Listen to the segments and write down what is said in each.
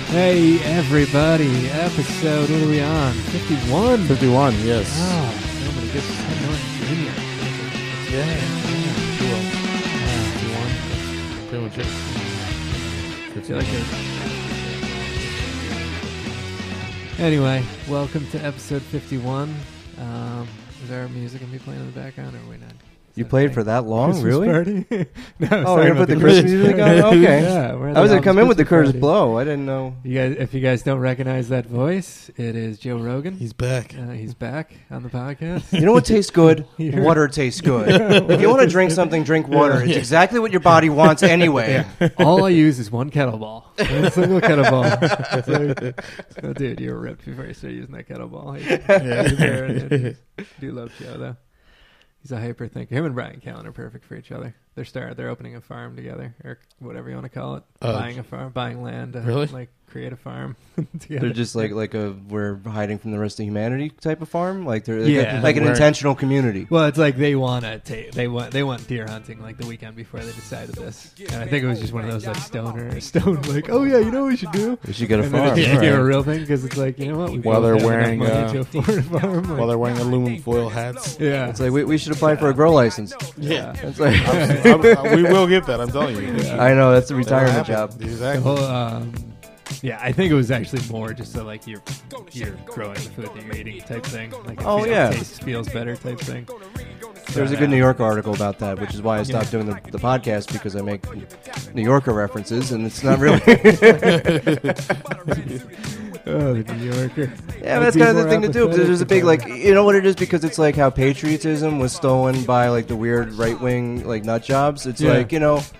Hey everybody, episode, what are we on? 51? 51, yes. Oh, somebody gets Ted Norton Jr. Yeah. Cool. 51. Pretty much it. I feel like it. Anyway, welcome to episode 51. Is our music going to be playing in the background or are we not? You played for that long, Christmas really? Party? No, Oh, we're gonna put the Christmas music on? Okay. Yeah, I was gonna come in with the Curtis Blow. I didn't know. You guys, if you guys don't recognize that voice, it is Joe Rogan. He's back. He's back on the podcast. You know what tastes good? Here. Water tastes good. If you want to drink something, drink water. It's exactly what your body wants anyway. All I use is one kettleball. One single kettleball. So, dude, you were ripped before you started using that kettleball. I do love Joe, though. He's a hyper thinker. Him and Brian Callen are perfect for each other. They're opening a farm together, or whatever you want to call it. Buying a farm, buying land to like create a farm together. They're just like we're hiding from the rest of humanity type of farm. Like they're Yeah. like an intentional community. Well, it's like they want deer hunting like the weekend before they decided this. And I think it was just one of those like stone like, oh yeah, you know what we should do? We should get a And then farm. it became All a right. real thing because it's like, you know what? We While both they're have enough wearing, money to afford a farm. Like, While they're wearing aluminum foil hats. yeah, It's like we should apply for a grow license. yeah. It's like We will get that, I'm telling you. I know that's a That'll retirement happen. job. Exactly. The whole, yeah, I think it was actually more just so like you're growing the food that you're eating type thing. Like it tastes, feels better type thing. There was a good New Yorker article about that, which is why I stopped doing the podcast because I make New Yorker references, and it's not really. Oh, the New Yorker. Yeah, that's kind of the thing to do. Because there's a big, like, you know what it is? Because it's like how patriotism was stolen by, like, the weird right-wing, like, nut jobs. It's like, you know,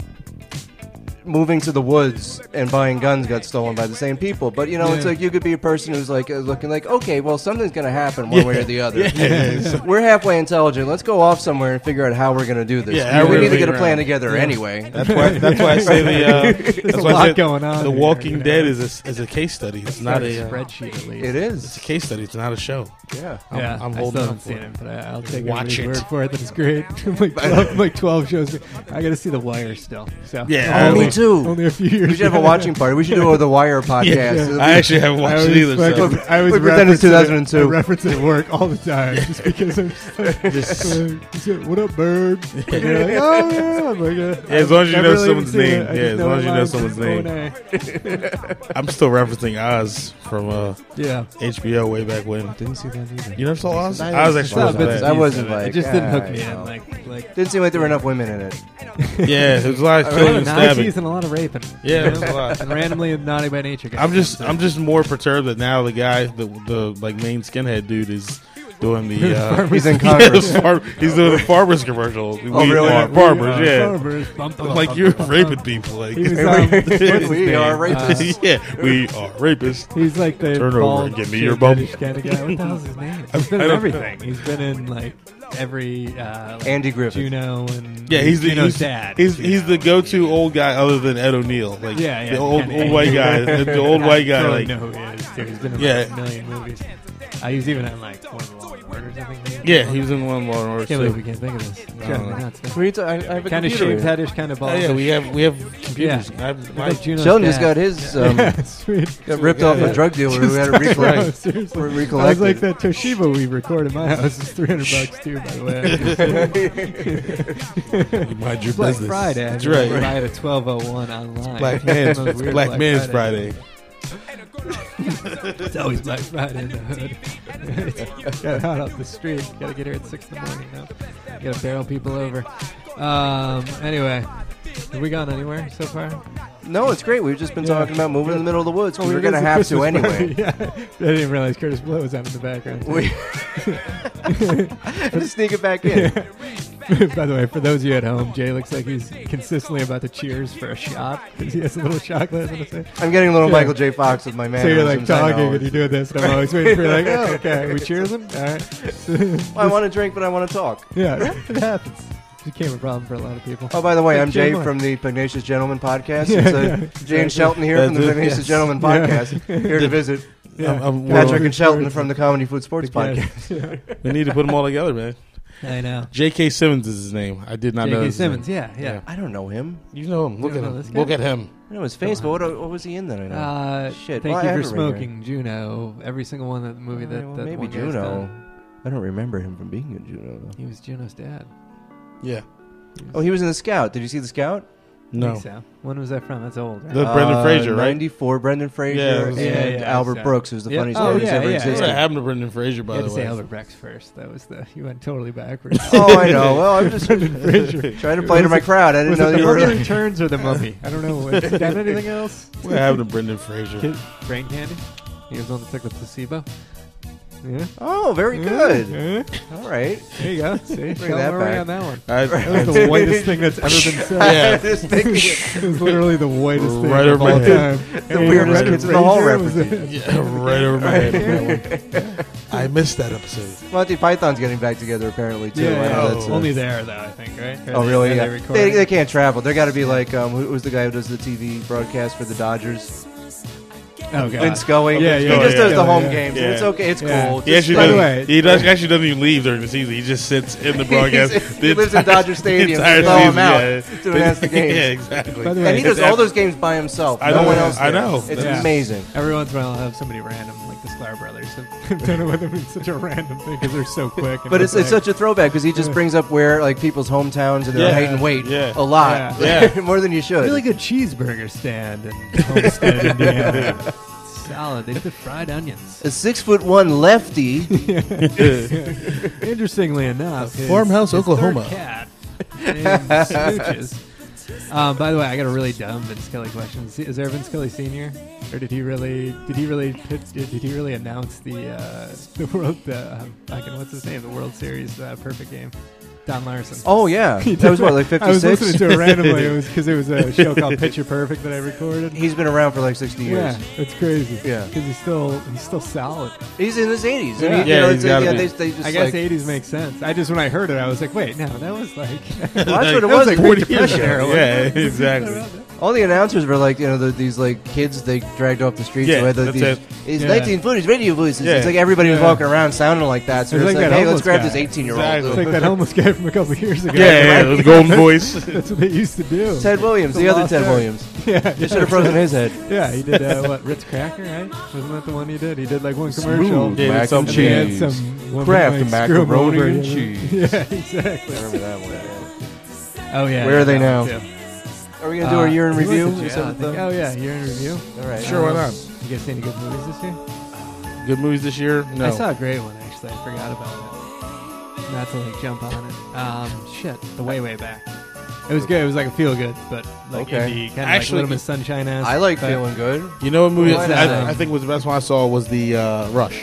moving to the woods and buying guns got stolen by the same people. But, you know, it's like you could be a person who's, like, looking like, okay, well, something's going to happen one way or the other. We're halfway intelligent. Let's go off somewhere and figure out how we're going to do this. Yeah, we need to get a plan together anyway. That's why I say There's a lot going on. The here, Walking you know? Dead is a case study. It's not a spreadsheet at least. It It's is. a case study. It's not a show. Yeah. I'm I holding still up haven't for seen it. it, but I'll take Watch everybody's it. word for it that it's great. like 12 shows. I got to see The Wire still. So. Yeah, Oh, me too. Only a few years. We should have a watching party. We should do The Wire podcast. I actually haven't watched it either. So. I was We pretend it's 2002. I reference it at work all the time just because I'm just like, what up, bird? And they're like, oh, yeah. I'm like, As long as you I've know never someone's even seen name. it. I Yeah, just as long as you know lines someone's from name. O&A. I'm still referencing Oz from Yeah. HBO way back when. Didn't see that either. You never saw Oz? I Oz didn't actually see wasn't bits. bad. I wasn't like, it just didn't hook me you know. in. Like Didn't seem like there were enough women in it. Yeah, there was a lot of a lot killing of and stabbing. Nazis and a lot of raping. Yeah, You know? there's a lot. And randomly Naughty by Nature. I'm just more perturbed that now the guy, the like main skinhead dude, is doing the. He's in Congress. He's doing the farmers commercial. We really? are farmers, yeah. Farmers. I'm like, you're raping people, like. He was, We are rapists. Yeah, we are rapists. He's like the Turn over bald, and give me shit, your bum. British kind of guy. What the hell's his name? He's been I in don't everything. He's been in like every like Andy Griffith. Juno and Yeah, he's Juno's dad. He's the go-to old guy other than Ed O'Neill, like the old white guy, the old white guy, I like know who he is. Dude, he's been in Yeah. like a million movies. He was even in like one of the Law and Orders, I think. yeah, he was in one Law and Order Can't believe too. we can't think of this. Driving me nuts. I have a Kind of computer. shaved headish, kind of Oh, bald. yeah, we have computers. Yeah. My Juno's Sheldon just dad. got his Yeah, sweet. got ripped off a drug dealer who had to No, recollect. seriously. I was Recollect. like, that Toshiba we record in my house is $300 too, by the way. mind your Black business. Friday. That's I right. buy it at 12:01 online. Black Weird Man's Friday. It's always Black Friday in the hood. Got hot off the street. Got to get here at 6 in the morning now. Got to barrel people over. Anyway, have we gone anywhere so far? No, it's great. We've just been talking about moving in the middle of the woods because Oh, we're it going to is a have to Christmas anyway. party. Yeah, I didn't even realize Curtis Blow was on in the background. too. Just sneak it back in. By the way, for those of you at home, Jay looks like he's consistently about to cheers for a shot because he has a little shot glass in his hand. I'm getting a little Yeah. Michael J. Fox with my man. So you're like talking and you're doing this, and I'm always waiting for you, like, oh, okay, we cheers him? All right. I want to drink, but I want to talk. Yeah, it happens. It became a problem for a lot of people. Oh, by the way, Like I'm Jay Jay from the Pugnacious Gentleman podcast. Yeah, It's yeah, Jay and exactly. Shelton here from the That's it, Pugnacious yes. Gentleman podcast. Here to visit Yeah. I'm Patrick well, and Shelton from the Comedy Food Sports podcast. Yeah. we need to put them all together, man. I know. J.K. Simmons is his name. I did not know. J.K. his Simmons, name. yeah. I don't know him. You know him. Look You at don't know him. this guy? Look at him. I know his face, but what was he in that? I know. Shit. Thank Well, I you have for it right smoking, Juno. Every single one of the movie that well, that maybe one guy's Juno. done. I don't remember him from being in Juno. Though. He was Juno's dad. Yeah. Oh, he was in The Scout. Did you see The Scout? I No. think so. When was that from? That's old. Right? The Brendan Fraser, right? 94. Brendan Fraser Yeah, and yeah, Albert so- Brooks, who's the Yep. funniest Oh, man who's yeah, ever yeah. What's existed. that happened to Brendan Fraser, You by had the to say way? Albert Brex first. That was you went totally backwards. Oh, I know. Well, I'm just trying to play to my crowd. I didn't Was know it that The you were. Mummy Returns or The Mummy? I don't know. Has he done anything else? What happened to Brendan Fraser? Brain Candy? He was on the took the placebo. Yeah. Oh, very good. Yeah. All right. There you go. See, Bring that where were we back. on that one? I, That was the whitest thing that's ever been said. Yeah. Just thinking it. It was literally the whitest thing Right of over all my head. time. The weirdest Kids in the Hall Fraser was reference. yeah, right over my head. I missed that episode. Monty Python's getting back together apparently too. Yeah, I know yeah. that's, only there though, I think, right? Oh, really? Yeah. They They can't travel. They got to be like who's the guy who does the TV broadcast for the Dodgers? Oh, God. Vince Scully. Yeah, he yeah, just yeah, does the yeah, home yeah. games. And Yeah. it's okay. It's Yeah. cool. He Just actually, by the doesn't, way- actually doesn't even leave during the season. He just sits in the broadcast. he lives in Dodger Stadium. The entire Throw him season, out yeah. to announce the games. Yeah, exactly. By the And he way, does all those games by himself. I No know, one else. I there. know. It's Yeah. amazing. every once in a while I'll have somebody random, like the Sklar brothers, have done it with them. It's such a random thing because they're so quick. And But it's like- such a throwback because he just brings up where like people's hometowns and their Yeah. height and weight Yeah. a lot, Yeah. more than you should. really good cheeseburger stand in Homestead, Indiana. Solid. They did fried onions. A 6'1" lefty. Interestingly enough, his, Farmhouse, his Oklahoma. third cat named Smooches. By the way, I got a really dumb Vince Kelly question. Is there a Vince Kelly Sr.? Or did he really announce the world what's his name, the World Series perfect game? Don Larson. Oh yeah, that was what, like I was 56. listening to it randomly. It was because it was a show called Picture Perfect that I recorded. He's been around for like 60 years. Yeah, it's crazy. Yeah. because he's still solid. He's in his 80s. Yeah. And he, Yeah, you know, he's it's gotta like, be. they just I guess like, 80s makes sense. I just when I heard it, I was like, wait, no, that was like well, that's what it that was. like Great 40 years Depression ago. era. Yeah, exactly. All the announcers were like, you know, these like kids they dragged off the streets. Yeah, who had that's these, it. These Yeah. 1940s radio voices. Yeah. It's like everybody was Yeah. walking around sounding like that. So It's it's like like, that hey, let's homeless grab guy. this 18-year-old. Exactly. It's like that homeless guy from a couple of years ago. Yeah, the golden voice. That's what they used to do. Ted Williams, The the other Lost Ted Ark. Williams. Yeah, They should have frozen his head. Yeah, he did what Ritz Cracker, right? Wasn't that the one he did? He did like one commercial. Smooth Yeah, mac some and And he had cheese. some woman, Kraft like, screw him macaroni over and and- cheese. Yeah, exactly. I remember that one. Yeah. Oh yeah. Where are they that now? one, too. Are we gonna do our year in he went review? to Is jail, that I what the- think. Oh yeah, year in review. All right. Sure, why not? You guys see any good movies this year? Good movies this year? No. I saw a great one actually. I forgot about it. Not to like jump on it. Shit, the way back. It was good. It was like a feel good, but like Okay. indie, kind of Actually, like Little Miss Sunshine ass. I like but- feeling good. You know what movie Why not? I think was the best one I saw was the Rush.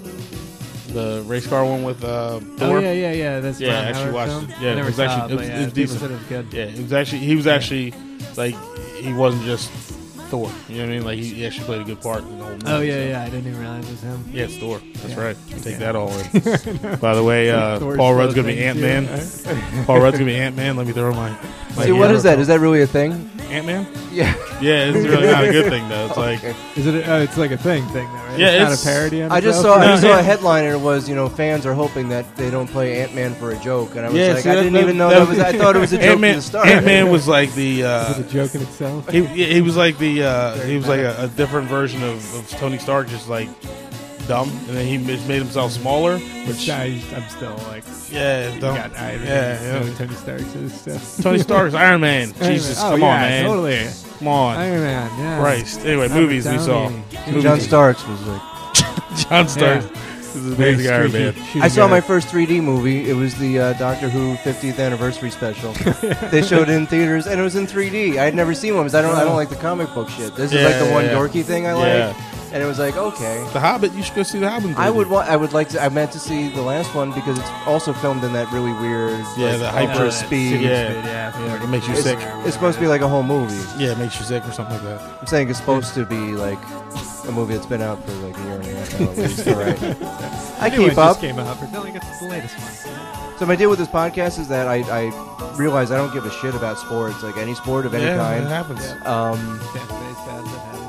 The race car one with Thor. Oh yeah. That's Yeah, Ron I actually Howard watched film. it. Yeah, I it never was saw actually- it, it but was yeah, people decent. said it was good. Yeah, he was actually like he wasn't just Thor. You know what I mean? Like he actually played a good part in the whole movie. Oh so. yeah. I didn't even realize it was him. Yeah, it's Thor. That's Yeah. right. Take Okay. that all in. By the way, Thor's Paul Rudd's slow gonna be Ant things, Man. Paul Rudd's gonna be Ant Man. Let me throw my See, what is that? Is that really a thing? Ant Man? Yeah. Yeah, it's really not a good thing though. It's like Okay. Is it? It's like a thing though, right? Yeah, it's not it's- a parody. On I just itself? saw a headline and it was, you know, fans are hoping that they don't play Ant-Man for a joke, and I was Yeah, like, see, I that- didn't that- even know that- that was. I thought it was a joke Ant-Man. from the start. Ant Man was like the. Is it a joke in itself? He was like the he was like a different version of Tony Stark, just like dumb, and then he just made himself smaller. Which I'm still like, Yeah, dumb. God, I don't Yeah, know yeah. who Tony Stark's is. So. Tony Stark's Iron Man. Jesus, Oh, come yeah, on, man. Totally. Come on, Iron Man. Yeah. Christ. Anyway, Robert movies we saw. Downey. Movies. John Starks was like. John Stark. Yeah. This is amazing Iron Very Man. streaky shooting I saw guard. my first 3D movie. It was the Doctor Who 50th anniversary special. They showed it in theaters, and it was in 3D. I had never seen one because I don't like the comic book shit. This is like the one Yeah. dorky thing I Yeah. like, and it was like okay. The Hobbit. You should go see the Hobbit. I would like to. I meant to see the last one because it's also filmed in that really weird, Yeah, like, the hyper ultra Speed, speed. Yeah. It makes you It's, sick. it's supposed to be like a whole movie. Yeah, it makes you sick or something like that. I'm saying it's supposed to be like a movie that's been out for like a year and a half now. At least, all right. I New one keep up. Just came out, but no, it's the latest one. So my deal with this podcast is that I realize I don't give a shit about sports, like any sport of any Yeah, it kind. happens. Um, Fan base bad, that happened.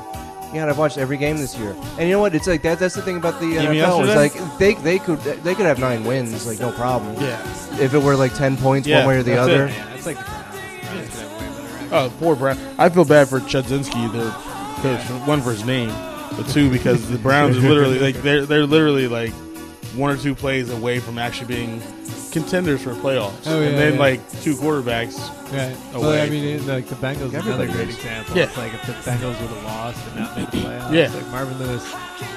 Yeah, and I've watched every game this year. And you know what? It's like that's the thing about the mean NFL. It's yesterday? like they could have 9 wins, like no problem. Yeah. If it were like 10 points Yeah, one way or the that's other. it. Yeah, it's like the Browns. The Browns could have way better record. Oh, poor Brown. I feel bad for Chudzinski, their coach. One for his name, but two because the Browns are literally like they're literally like 1 or 2 plays away from actually being contenders for playoffs. Oh, yeah, and then yeah. like 2 quarterbacks. Right. Away. Well, I mean, like the Bengals is another Everybody great is. example. Yeah. It's like if the Bengals would have lost and not made the playoffs. Yeah. Like Marvin Lewis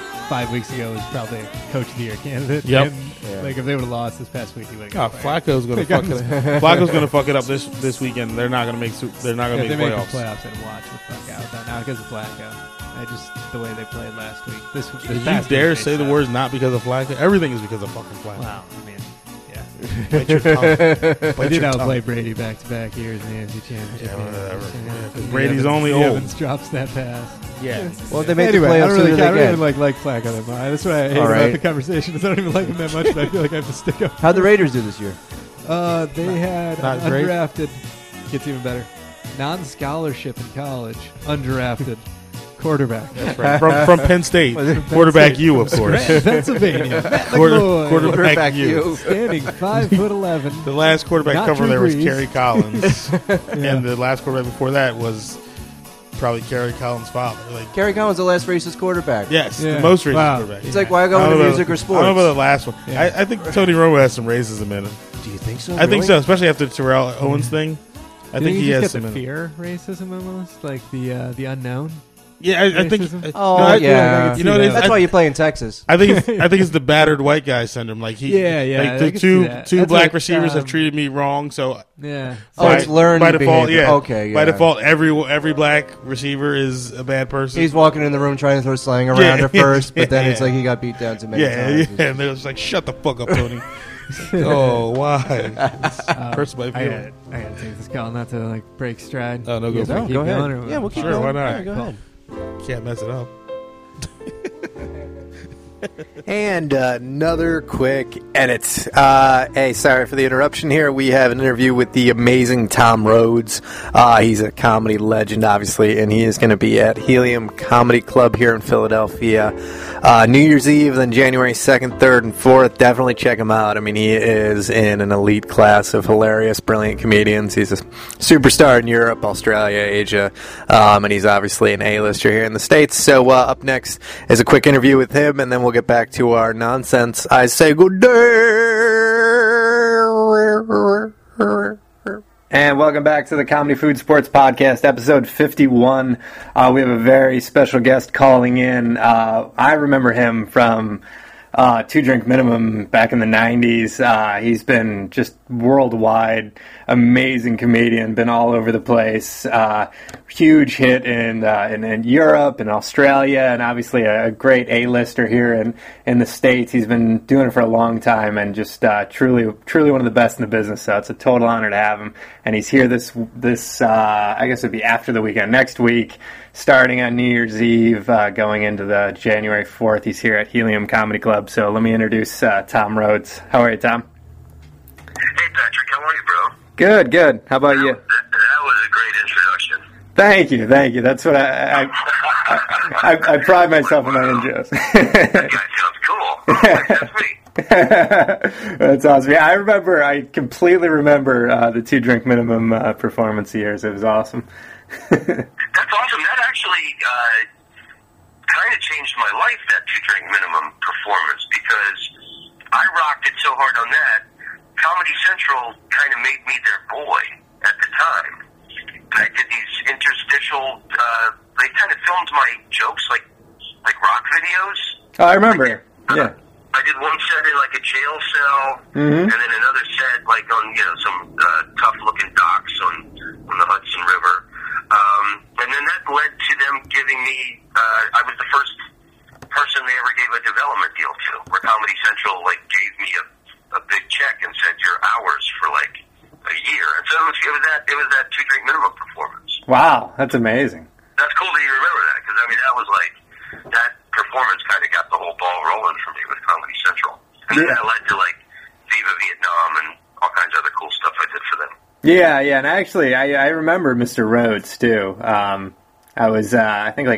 5 weeks ago was probably a Coach of the Year candidate. Yep. And, like if they would have lost this past week, he would Oh, have got fired. Flacco's gonna fuck it. Flacco's gonna fuck it up this weekend. They're not gonna make. They're not gonna If they make make the playoffs. playoffs, I'd watch the fuck out. Though. Not because of Flacco. I just the way they played last week. This Did you past dare week, they say the sucked. words not because of Flacco? Everything is because of fucking Flacco. Wow. I mean, yeah. Bite your tongue. They Bite did your outplay tongue. Brady back-to-back years in the AFC Championship. Yeah, whatever. So, Yeah, 'cause the Brady's only the old. Evans drops that pass. Yeah. Well, they made Anyway, the I playoffs don't really, sooner I than don't they even can. like Flacco that much. That's what I hate All about right. the conversation. Is I don't even like him that much, but I feel like I have to stick up. How'd the Raiders do this year? They had not an great. undrafted. Gets even better. Non-scholarship in college, undrafted quarterback. from Penn State, quarterback you, of course. Pennsylvania. Matt McGloy. Quarterback you. Standing 5'11". The last quarterback Not cover Drew there was Brees. Kerry Collins, Yeah. and the last quarterback before that was probably Kerry Collins' father. Like, Kerry Collins, the last racist quarterback. yes, Yeah. the most racist Wow. quarterback. It's like, why go I don't into know music about- or sports? I don't know about the last one. Yeah. I think Tony Romo has some racism in him. Do you think so? I think really? so, especially after the Terrell Owens thing. I You think he just has get some. the in him. fear racism almost, like the unknown. Yeah, I think. Racism? Oh, no, I- yeah. You know, what it is? That's why you play in Texas. I think it's the battered white guy syndrome. Like he, Yeah, yeah, Like I the can two see that. two That's black like, receivers have treated me wrong, so Yeah. Oh, it's learned by default. behavior. Yeah, Okay, By yeah. default, every black receiver is a bad person. He's walking in the room trying to throw slang around Yeah, at first, but then yeah. it's like he got beat down too many yeah, times. yeah, and they're just like, "Shut the fuck up, Tony." It's like, oh, why? Hurts my I feelings. gotta take this call not to like break stride. Oh, no, go You for guys it. wanna keep Go ahead. going, or Yeah, we'll keep Sure, going. why not? Yeah, go ahead. Can't mess it up. And another quick edit. Hey, sorry for the interruption here. We have an interview with the amazing Tom Rhodes. He's a comedy legend, obviously, and he is going to be at Helium Comedy Club here in Philadelphia New Year's Eve, then January 2nd, 3rd, and 4th. Definitely check him out. I mean, he is in an elite class of hilarious, brilliant comedians. He's a superstar in Europe, Australia, Asia, and he's obviously an A-lister here in the States. So up next is a quick interview with him, and then we'll get back to our nonsense. I say good day. And welcome back to the Comedy Food Sports Podcast, episode 51. We have a very special guest calling in. I remember him from Two Drink Minimum back in the 90s. He's been just worldwide, amazing comedian, been all over the place. Huge hit in Europe and Australia, and obviously a great A-lister here in the States. He's been doing it for a long time, and just truly one of the best in the business. So it's a total honor to have him. And he's here this I guess it'd be after the weekend, next week, starting on New Year's Eve, going into the January 4th. He's here at Helium Comedy Club. So let me introduce Tom Rhodes. How are you, Tom? Hey, Patrick, how are you, bro? Good. How about you? That was a great introduction. Thank you. That's what I pride myself in my intros. That guy sounds cool. That's me. That's awesome. Yeah, I completely remember the Two Drink Minimum performance of yours. It was awesome. That's awesome. That actually kind of changed my life, that Two Drink Minimum performance, because I rocked it so hard on that. Comedy Central kind of made me their boy at the time. I did these interstitial, they kind of filmed my jokes like rock videos. Oh, I remember. Yeah. I did one set in like a jail cell, and then another set like on some tough-looking docks on the Hudson River, and then that led to them giving me. I was the first person they ever gave a development deal to, where Comedy Central gave me a big check and said your hours for a year, and so it was that Two Drink Minimum performance. Wow, that's amazing. That's cool that you remember that, because that was that performance kind of got the whole ball rolling for me with Comedy Central. And then that led to Viva Vietnam and all kinds of other cool stuff I did for them. Yeah, and actually, I remember Mr. Rhodes too. I was, I think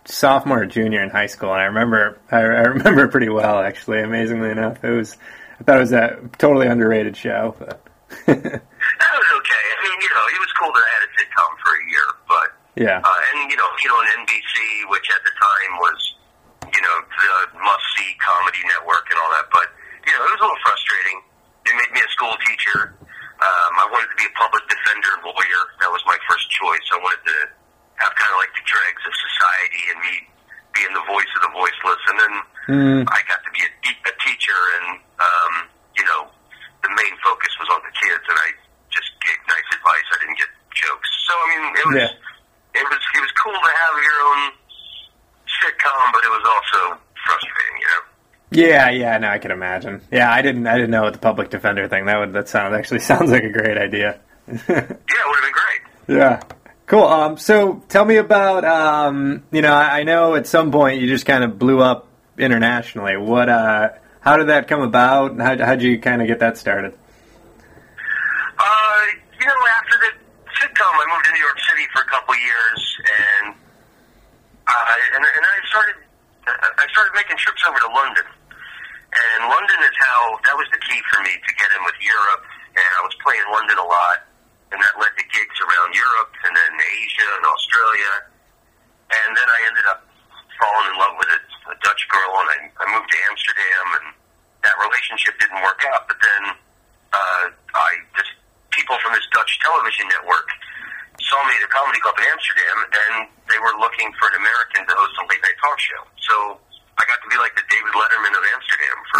sophomore or junior in high school, and I remember it pretty well, actually. Amazingly enough, I thought it was a totally underrated show. But that was okay. I mean, it was cool that I had a sitcom for a year, but yeah, and on NBC, which at the time was the must-see comedy network and all that, but it was a little frustrating. They made me a school teacher. I wanted to be a public defender lawyer. That was my first choice. I wanted to have kind of like the dregs of society and me being the voice of the voiceless. And then I got to be a teacher, and the main focus was on the kids, and I just gave nice advice. I didn't get jokes. So I mean, it was cool to have your own sitcom, but it was also frustrating, Yeah, no, I can imagine. Yeah, I didn't know what the public defender thing. That sounds like a great idea. Yeah, it would have been great. Yeah, cool. So tell me about I know at some point you just kind of blew up internationally. How did that come about? How'd you kind of get that started? After the sitcom, I moved to New York City for a couple years, and I started making trips over to London. And London that was the key for me to get in with Europe, and I was playing London a lot, and that led to gigs around Europe, and then Asia and Australia, and then I ended up falling in love with a Dutch girl, and I moved to Amsterdam, and that relationship didn't work out, but then people from this Dutch television network saw me at a comedy club in Amsterdam, and they were looking for an American to host a late-night talk show. So I got to be like the David Letterman of Amsterdam for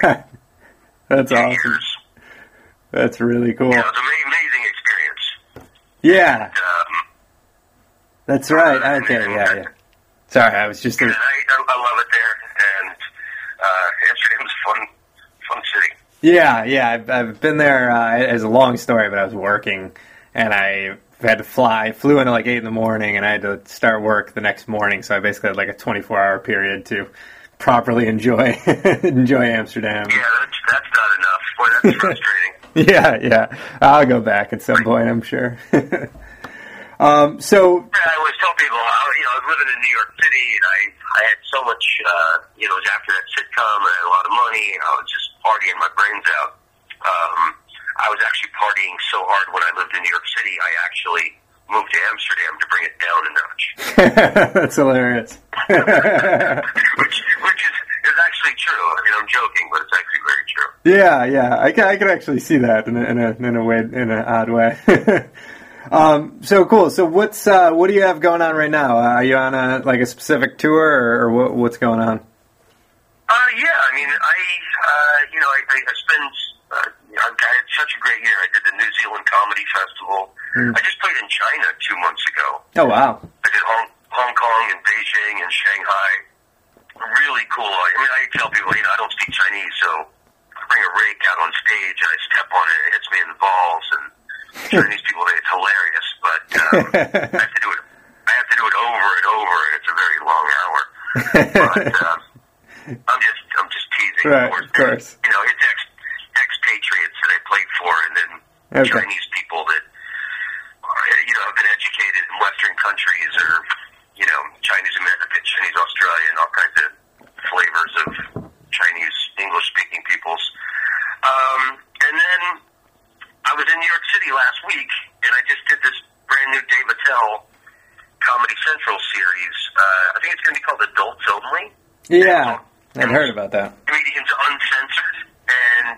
That's awesome. years. That's really cool. Yeah, it was an amazing experience. Yeah. And, that's right. Okay, yeah. Sorry, I was just... I love it there, and Amsterdam's a fun city. Yeah, I've been there. It's a long story, but I was working, and I had to fly. I flew in at like 8 a.m, and I had to start work the next morning. So I basically had like a 24-hour period to properly enjoy Amsterdam. Yeah, that's not enough. Boy, that's frustrating. Yeah. I'll go back at some point, I'm sure. So I always tell people, I was living in New York City, and I had so much, it was after that sitcom, I had a lot of money, and I was just partying my brains out. I was actually partying so hard when I lived in New York City, I actually moved to Amsterdam to bring it down a notch. That's hilarious. which is actually true. I mean, I'm joking, but it's actually very true. Yeah. I can actually see that in an odd way. So cool. So what do you have going on right now? Are you on a specific tour, or what's going on? Yeah. I mean, I spent. I had such a great year. I did the New Zealand Comedy Festival. I just played in China 2 months ago. Oh wow! I did Hong Kong and Beijing and Shanghai. Really cool. I mean, I tell people, I don't speak Chinese, so I bring a rake out on stage and I step on it, it hits me in the balls, and Chinese people think it's hilarious, but I have to do it over and over, and it's a very long hour. But I'm just teasing. Right, of course. It's expatriates that I played for, and then Chinese people that have been educated in Western countries, or Chinese American, Chinese Australian, all kinds of flavors of Chinese English-speaking peoples. And then I was in New York City last week, and I just did this brand new Dave Attell Comedy Central series. I think it's going to be called Adults Only. Yeah, I've heard about that. Comedians Uncensored, and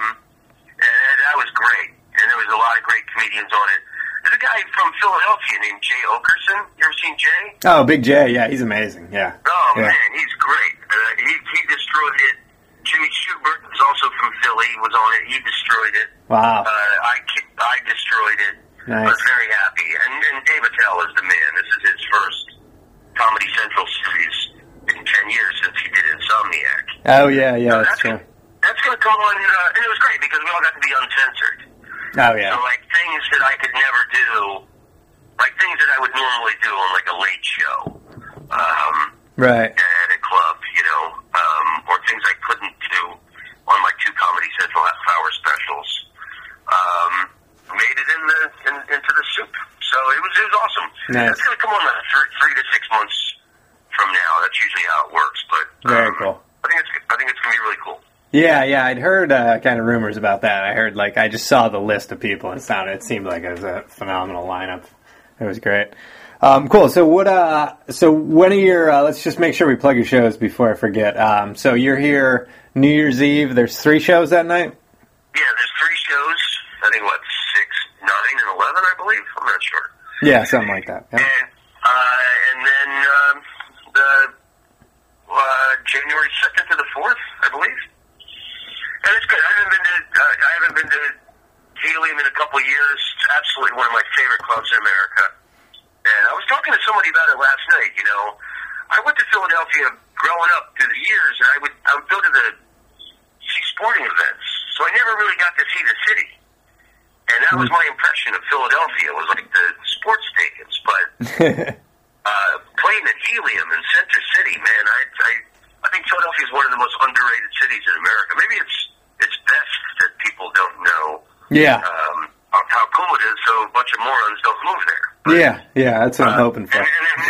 that was great. And there was a lot of great comedians on it. There's a guy from Philadelphia named Jay Oakerson. You ever seen Jay? Oh, Big Jay. Yeah, he's amazing. Yeah. Oh, man, he's great. He destroyed it. Jimmy Schubert was also from Philly, was on it. He destroyed it. Wow. I destroyed it. Nice. I was very happy. And Dave Attell is the man. This is his first Comedy Central series in 10 years since he did Insomniac. Oh, yeah, that's true. That's going to come on, and it was great because we all got to be uncensored. Oh, yeah. So, things that I could never do, things that I would normally do on, a late show. Right. At a club, or things I couldn't do on my 2 Comedy Central half-hour specials. Made it into the soup. So it was awesome. Nice. It's going to come on 3 to 6 months from now. That's usually how it works. But Very cool. I think it's going to be really cool. Yeah, I'd heard kind of rumors about that. I heard, I just saw the list of people, and it seemed like it was a phenomenal lineup. It was great. Cool. So when are your? Let's just make sure we plug your shows before I forget. So you're here New Year's Eve. There's 3 shows that night. Yeah, there's 3 shows. I think 6, 9, and 11. I believe. I'm not sure. Yeah, something like that. Yeah. And then the January 2nd to the 4th, I believe. And it's good. I haven't been to Helium in a couple of years. It's absolutely one of my favorite clubs in America. And I was talking to somebody about it last night. I went to Philadelphia growing up through the years, and I would go to see sporting events. So I never really got to see the city. And that was my impression of Philadelphia, was like the sports stadiums. But playing at Helium in Center City, man, I think Philadelphia is one of the most underrated cities in America. Maybe it's best that people don't know how cool it is, so a bunch of morons don't move there. But, yeah, that's what I'm hoping for. And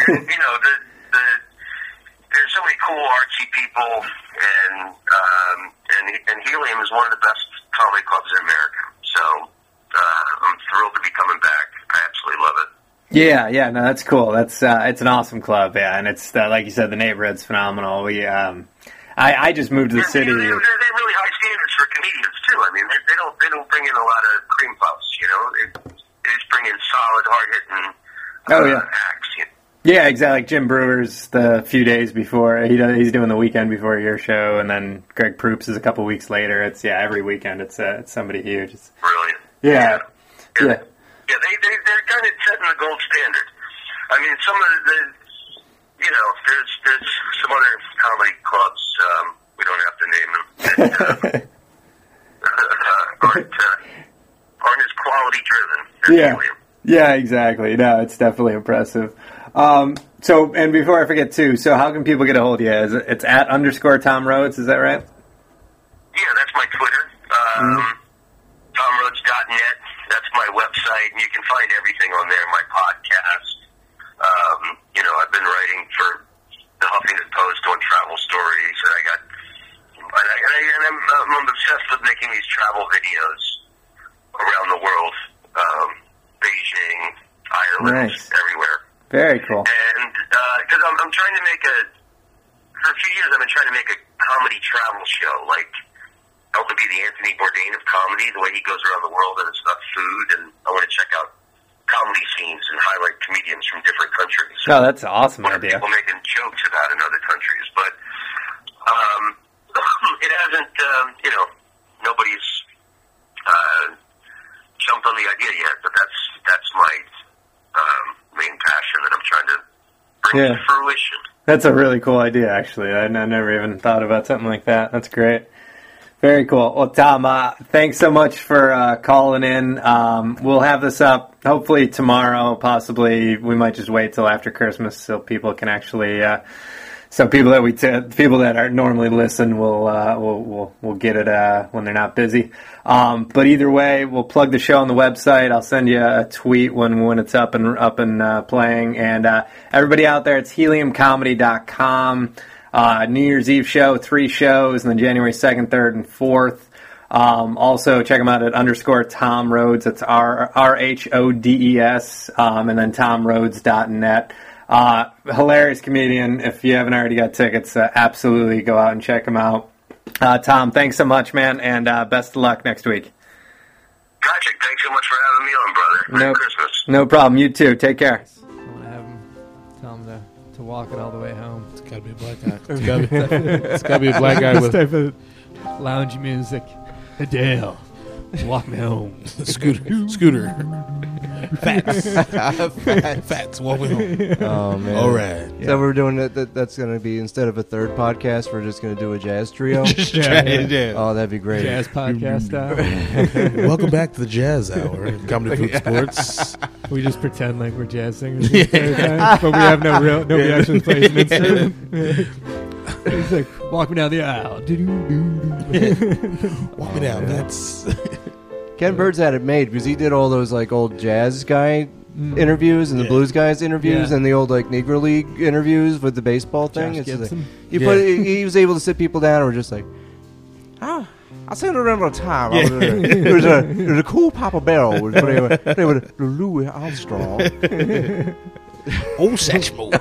there's so many cool artsy people, and Helium is one of the best comedy clubs in America. So I'm thrilled to be coming back. I absolutely love it. Yeah, no, that's cool. That's it's an awesome club, and it's like you said, the neighborhood's phenomenal. I just moved to the city. They have really high standards for comedians too. I mean, they don't bring in a lot of cream puffs. They just bring in solid, hard hitting acts. Yeah, exactly. Like Jim Brewer's the few days before he's doing the weekend before your show, and then Greg Proops is a couple weeks later. It's every weekend it's somebody huge. It's brilliant. Yeah. Yeah, they're kind of setting the gold standard. I mean, some of there's some other comedy clubs, we don't have to name them, that aren't as quality driven. Yeah, exactly. No, it's definitely impressive. So, and before I forget too, so how can people get a hold of you? It's at _Tom Rhodes, is that right? Yeah, that's my Twitter. TomRhodes.net. That's my website, and you can find everything on there. My podcast. I've been writing for the Huffington Post on travel stories, and I'm obsessed with making these travel videos around the world. Beijing, Ireland, everywhere. Very cool. And because I'm trying to for a few years, I've been trying to make a comedy travel show, like. I want to be the Anthony Bourdain of comedy, the way he goes around the world and it's about food, and I want to check out comedy scenes and highlight comedians from different countries. Oh, that's an awesome idea. People making jokes about in other countries, but it hasn't, nobody's jumped on the idea yet, but that's my main passion that I'm trying to bring to fruition. That's a really cool idea, actually. I never even thought about something like that. That's great. Very cool. Well, Tom, thanks so much for calling in. We'll have this up hopefully tomorrow. Possibly we might just wait till after Christmas so people can actually. So people that are normally listen will get it when they're not busy. But either way, we'll plug the show on the website. I'll send you a tweet when it's up and playing. And everybody out there, it's heliumcomedy.com. New Year's Eve show, 3 shows, and then January 2nd, 3rd, and 4th. Also, check them out at _Tom Rhodes. It's RHODES, and then TomRhodes.net. Hilarious comedian. If you haven't already got tickets, absolutely go out and check him out. Tom, thanks so much, man, and best of luck next week. Patrick, thanks so much for having me on, brother. Merry Christmas. No problem. You too. Take care. I want to have him tell him to walk it all the way home. It's got to be a black guy. It's got to be a black guy with type of lounge music. Adele, walk me home. Scooter. Fats. Walk me home. Oh man! All right. So we're doing that's going to be, instead of a third podcast, we're just going to do a jazz trio. Yeah. Oh, that'd be great. Jazz podcast style. Welcome back to the Jazz Hour, Comedy Food Sports. We just pretend like we're jazz singers, the entire time, but we have nobody actually plays an instrument. He's like, walk me down the aisle. Walk me down. That's Ken Bird's had it made because he did all those like old jazz guy interviews and the Yeah. Blues guys interviews Yeah. and the old like Negro League interviews with the baseball thing. Josh It's just Gibson. like, Yeah. he was able to sit people down and were just like, I seem to remember a time. Yeah. It was a cool Papa Barrel. It was playing with Louis Armstrong. Old Satchmo.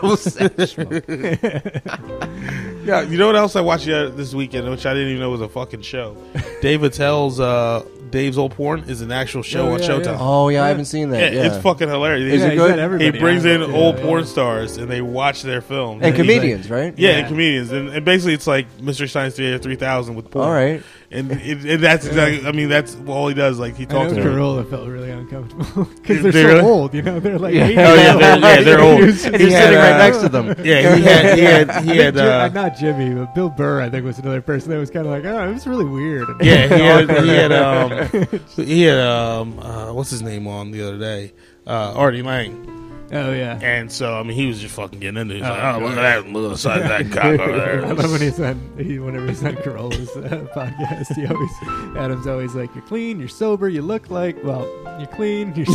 Yeah, you know what else I watched this weekend, which I didn't even know was a fucking show? Dave Attell's Dave's Old Porn is an actual show Oh, on yeah, Showtime. yeah. Oh yeah, I haven't seen that. Yeah, Yeah. it's fucking hilarious. Is it he's good? got everybody He brings on in it, too, old yeah. porn stars and they watch their film. And he's like- comedians, right? Yeah, Yeah. and comedians. And basically it's like Mystery Science Theater 3000 with porn. All right. And that's exactly, I mean, that's all he does. Like, he I know talks to them. Corolla felt really uncomfortable because They they're really- so old. You know, they're like Yeah. 80. Oh, yeah, they're old. And he's He sitting had, right next to them. Yeah, he had not Jimmy, but Bill Burr. I think was another person that was kind of like, oh, it was really weird. And yeah, he had what's his name on the other day? Artie Lang. oh yeah. And so, I mean, he was just fucking getting into it. He's Oh, like, oh, look at that little side of that cock over there. I love when whenever he's on Corolla's podcast, Adam's always like, "You're clean, you're sober, you look like you're clean, you're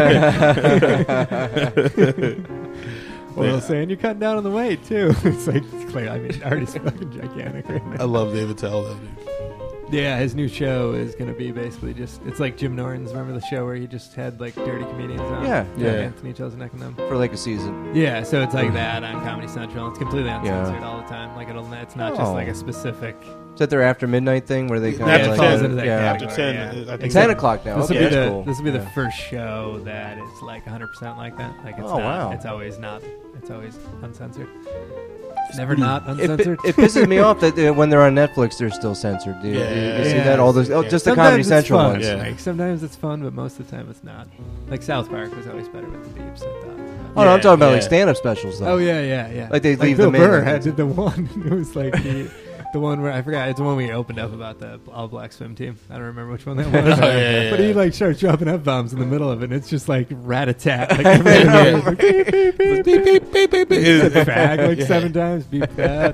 sober." Or they'll say, "And you're cutting down on the weight too." It's like, it's clear. I mean, Artie's fucking gigantic right now. I love David Tell, though, dude. Yeah, his new show is going to be basically it's like Jim Norton's. Remember the show where he just had like dirty comedians on? Yeah. Yeah. Anthony Jeselnik and them. For like a season. Yeah, so it's like that on Comedy Central. It's completely uncensored Yeah. all the time. Like it's not just Oh. like a specific. Is that their after midnight thing where they kind After of 10, like into that yeah. After category, 10, yeah. I think 10 o'clock now. This will Okay, be that's the cool. this will be the Yeah. first show that is like 100% like that. Like it's Oh, not, wow. It's always not. It's always uncensored. Never not It, uncensored. it pisses me off that when they're on Netflix, they're still censored. Do you, Yeah. you see Yeah. that? All those, just the Sometimes Comedy it's Central fun. ones. Yeah. Like sometimes it's fun, but most of the time it's not. Like South Park was always better with the beeps. I thought. Oh, no, I'm talking about Yeah. like stand-up specials, though. Oh yeah. Like they leave Bill them in Burr and- had did the one. It was like the one where I forgot. It's the one we opened up about the all black swim team. I don't remember which one that was. yeah, But yeah. he like starts dropping f bombs in the middle of it. And it's just like rat-a-tat. Like every like, beep, beep, beep, Beep, beep, beep, beep, beep. He said fag like Yeah. 7 times. Beep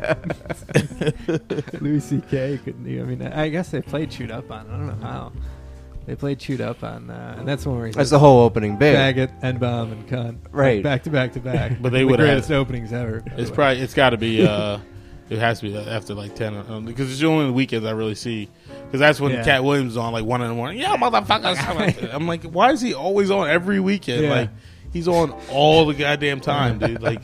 that. Louis C.K. couldn't. I mean, I guess they played Chewed Up on. I don't know how. They played Chewed Up on, and that's the one where he That's said the whole opening bit. faggot, N-bomb, and cunt. Right. Back to back to back. But they the would have- greatest openings ever. by It's the way. probably, it's got to be, it has to be after like 10, because it's the only weekends I really see. Because that's when Yeah. Cat Williams is on like 1 in the morning. Yeah, motherfuckers. I'm like, why is he always on every weekend? Yeah. Like, he's on all the goddamn time, dude. Like,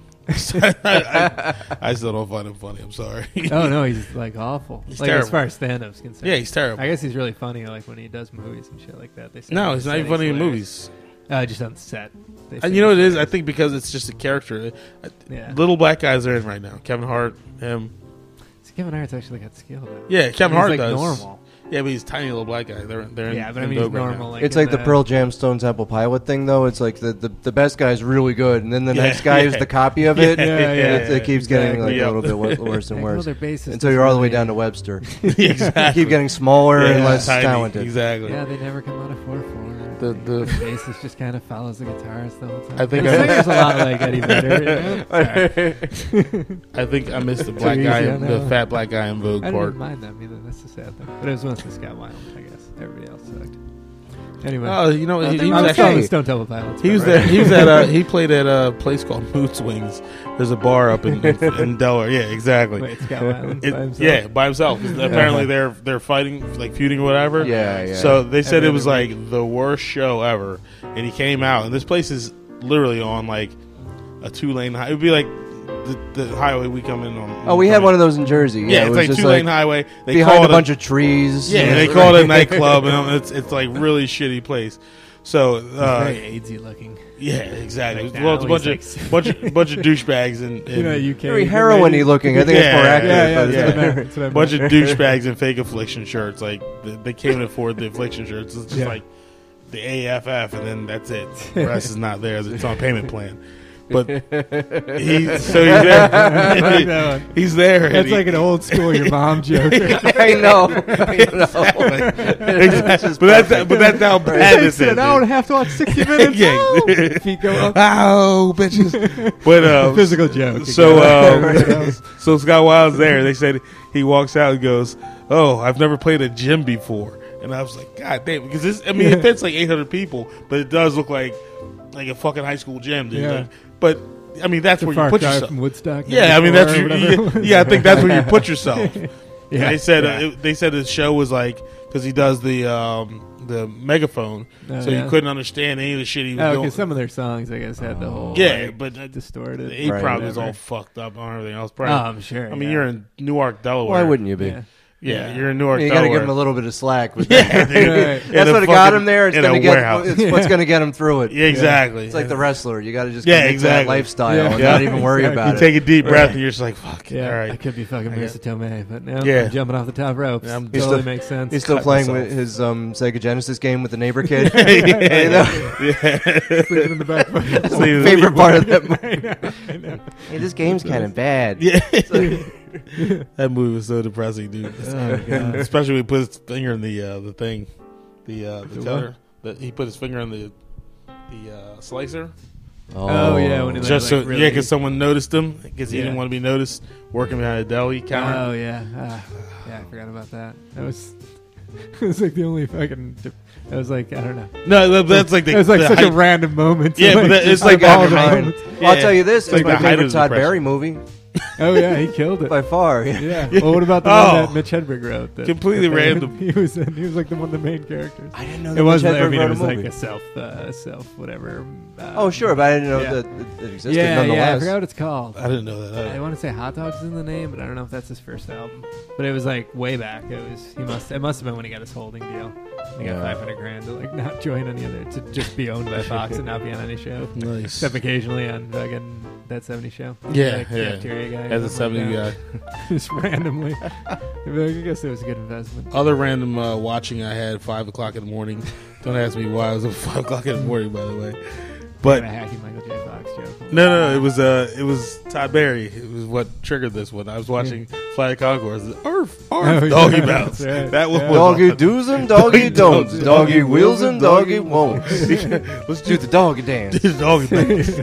I still don't find him funny. I'm sorry. Oh no, he's like awful. He's like terrible. as far as stand-up's concerned. Yeah, he's terrible. I guess he's really funny, like when he does movies and shit like that. They say No, on he's the not set even funny in hilarious. movies. Just on set. They say And you know what it he's is? I hilarious. think because it's just a character. Yeah. Little black guys are in right now. Kevin Hart, him. See, Kevin Hart's actually got skill though. Yeah, Kevin He's Hart like does. normal. Yeah, but he's a tiny little black guy. They're in, Yeah, but I in mean he's Vogue right now. normal. Like It's in like the Pearl Jam Stone Temple Pilot thing, though. It's like the best guy's really good, and then the Yeah, next guy is yeah. the copy of it. Yeah, yeah, and yeah, it keeps getting like exactly. a little bit worse and Like, well, worse their bassist until you're all the way doesn't down to really- Webster. Exactly. Keep getting smaller and Yeah, less tiny. talented. Exactly. Yeah, they never come out of 4/4. The bassist just kind of follows the guitarist the whole time. I think the I- singer's a lot like Eddie Vedder. Sorry. I think I missed the black Too guy, easy on that the one. fat black guy in Vogue I part. didn't mind them either. That's the sad thing. But it was mostly Scott Weiland, I guess. Everybody else sucked. Anyway, Oh, you know, he they was were I was actually calling the Stone Temple Pilots. he was but there. right. He was at he played at a place called Mood Swings. There's a bar up in Delaware. Yeah, exactly. Wait, Scott Weiland It- by himself? yeah, by himself. 'Cause apparently they're fighting, like feuding or whatever. Yeah, yeah. So they said it Every was other like the worst show ever, and he came out, and this place is literally on like a 2-lane highway. It would be like the highway we come in on. Oh, we had one of those in Jersey. Yeah, it it's was like just 2-lane highway. They behind call a bunch of trees. yeah, they call it a nightclub, and it's like really shitty place. So Very AIDS-y looking. yeah, exactly. Like Well, it's a now bunch he's of bunch of douchebags and You know, UK. Very heroin-y looking. I think it's more Yeah, accurate. yeah, but yeah. it's- That's what I bunch of meant. douchebags in fake affliction shirts. Like they can't afford the affliction shirts. It's just Yeah. like the AFF, and then that's it. The rest is not there. It's on payment plan. But he's there. I like that one. He's there. and That's he- like an old school your mom joke. I know. but that's how bad this is. An hour and a half to watch 60 minutes. Yeah. Oh! Feet go up. Ow, bitches. But Physical joke. so Scott Wild's there. They said he walks out and goes, "Oh, I've never played a gym before." And I was like, "God damn!" Because this, I mean, it fits like 800 people, but it does look like like a fucking high school gym, dude. Yeah. Like, but I mean, that's The where far you put cry yourself. from Woodstock. Yeah, I mean that's 94 or whatever it was. yeah. I think that's where you put yourself. Yeah, They said yeah. they said his show was like because he does the megaphone, Oh, so yeah. you couldn't understand any of the shit he was Oh, doing. because some of their songs, I guess, had the whole Yeah, like, but distorted. the Right. probably was whatever. all fucked up on everything else. Oh, Probably. I'm sure. I mean, yeah. you're in Newark, Delaware. Why wouldn't you be? Yeah. Yeah, Yeah. you're in Newark, You got to Delaware. give him a little bit of slack. With Yeah, that. dude. Right. In That's a what got fucking- him there. It's in gonna a get. warehouse. It's what's going to get him through it. Yeah, exactly. It's like the wrestler. You got to just Yeah, commit to that exactly. lifestyle Yeah. and Yeah. not even worry Exactly. about You it. take a deep breath Right. and you're just like, fuck. Yeah, All right. I could be fucking I Marissa Tomei, but no, Yeah. I'm jumping off the top ropes. Yeah, I'm totally still- makes sense. He's still Cut playing myself. with his Sega Genesis game with the neighbor kid. Yeah. You know? Sleeping in the back. That's See, my the- favorite part of that movie. I know. Hey, this game's kind of bad. Yeah. That movie was so depressing, dude. Oh, God. Especially when he put his finger in the thing, the The cutter. He put his finger in the slicer. Oh, yeah, when he like, Just so, really- yeah, because someone noticed him because he Yeah. didn't want to be noticed working behind a deli counter. Oh yeah, yeah. I forgot about that. That was. It was like the only fucking. That was like I don't know. No, that's like the. It was like the such a height- random moment. Yeah, but that- it's just like all that the remind- moments. Well, I'll Yeah. tell you this: It's it's like my the height of favorite his Todd depression. Barry movie Oh yeah, he killed it. by far. Yeah. Yeah. Well, what about the Oh. one that Mitch Hedberg wrote? That, Completely that they- random. He was like the one of the main characters. I didn't know that It wasn't. Mitch I Hedberg mean, wrote it a was like movie. a self whatever. Oh, sure, but I didn't know yeah. that it existed. Yeah, I nonetheless. forgot what it's called. I didn't know that. I want to say Hot Dogs is in the name, but I don't know if that's his first album. But it was like way back. It must have been when he got his holding deal. He got Yeah. $500,000 to like not join any other, to just be owned by Fox and not be on any show, Nice. except occasionally on fucking That 70 Show. Yeah, like, yeah. Cafeteria guy. As a or something 70 like guy. that. Just randomly. They'd be like, I guess it was a good investment. Other random watching I had 5 o'clock in the morning. Don't ask me why it was at 5 o'clock in the morning, by the way. But A hacky Michael J. Fox joke. no, it was Todd Barry. It was what triggered this one. I was watching Flight of Conchords. Arf, arf, Oh, doggy yeah, bounce. that's right. That one Yeah. was Doggy do's and doggy don'ts. Doggy Doggy wills and doggy won'ts. Let's Do the doggy dance. do doggy bounce.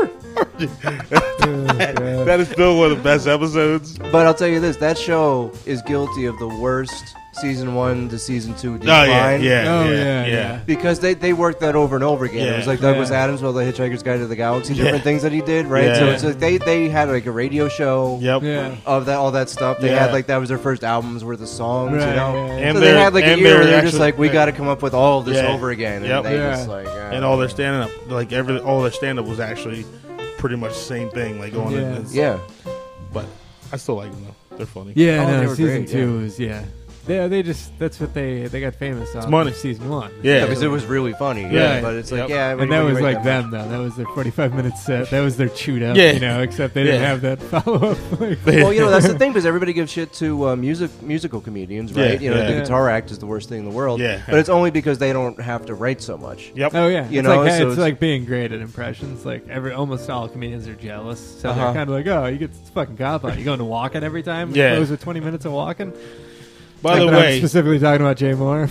That is still one of the best episodes. But I'll tell you this: that show is guilty of the worst season 1 to season 2 Oh decline. Yeah. Because they worked that over and over again. It was Yeah. like Douglas Yeah. Adams, well, the Hitchhiker's Guide to the Galaxy, Yeah. different things that he did, right? So Yeah. it's like they had like a radio show Yep. Yeah. of that all that stuff. They Yeah. had like that was their first albums worth of songs, Right, you know. yeah, yeah. And So they they're- had like a and year they're where they're just actually- like, we got to come up with all of this Yeah. over again, and Yep. they Yeah. just like And all their stand up, like all their stand up was actually pretty much the same thing. Like going Yeah. in. yeah. But I still like them though. They're funny. Yeah, Oh, they no, were season great, 2 was, they just, that's what they got famous on. money. Season 1. Yeah. Because it was really funny, Yeah. but it's like, Yep. yeah, And that was like them, though. That was their 45-minute set. That was their chewed up, Yeah. except they didn't Yeah. have that follow-up. Like, Well, that's the thing, because everybody gives shit to musical comedians, right? Yeah, The yeah. guitar act is the worst thing in the world. Yeah. But it's only because they don't have to write so much. Yep. oh, yeah. You it's know, like, so it's it's- like being great at impressions. Like, almost all comedians are jealous. So they're Uh-huh. kind of like, oh, you get this fucking cop out. You going to walking every time? Yeah. Close with 20 minutes of walking? By the But I'm way, specifically talking about Jay Moore.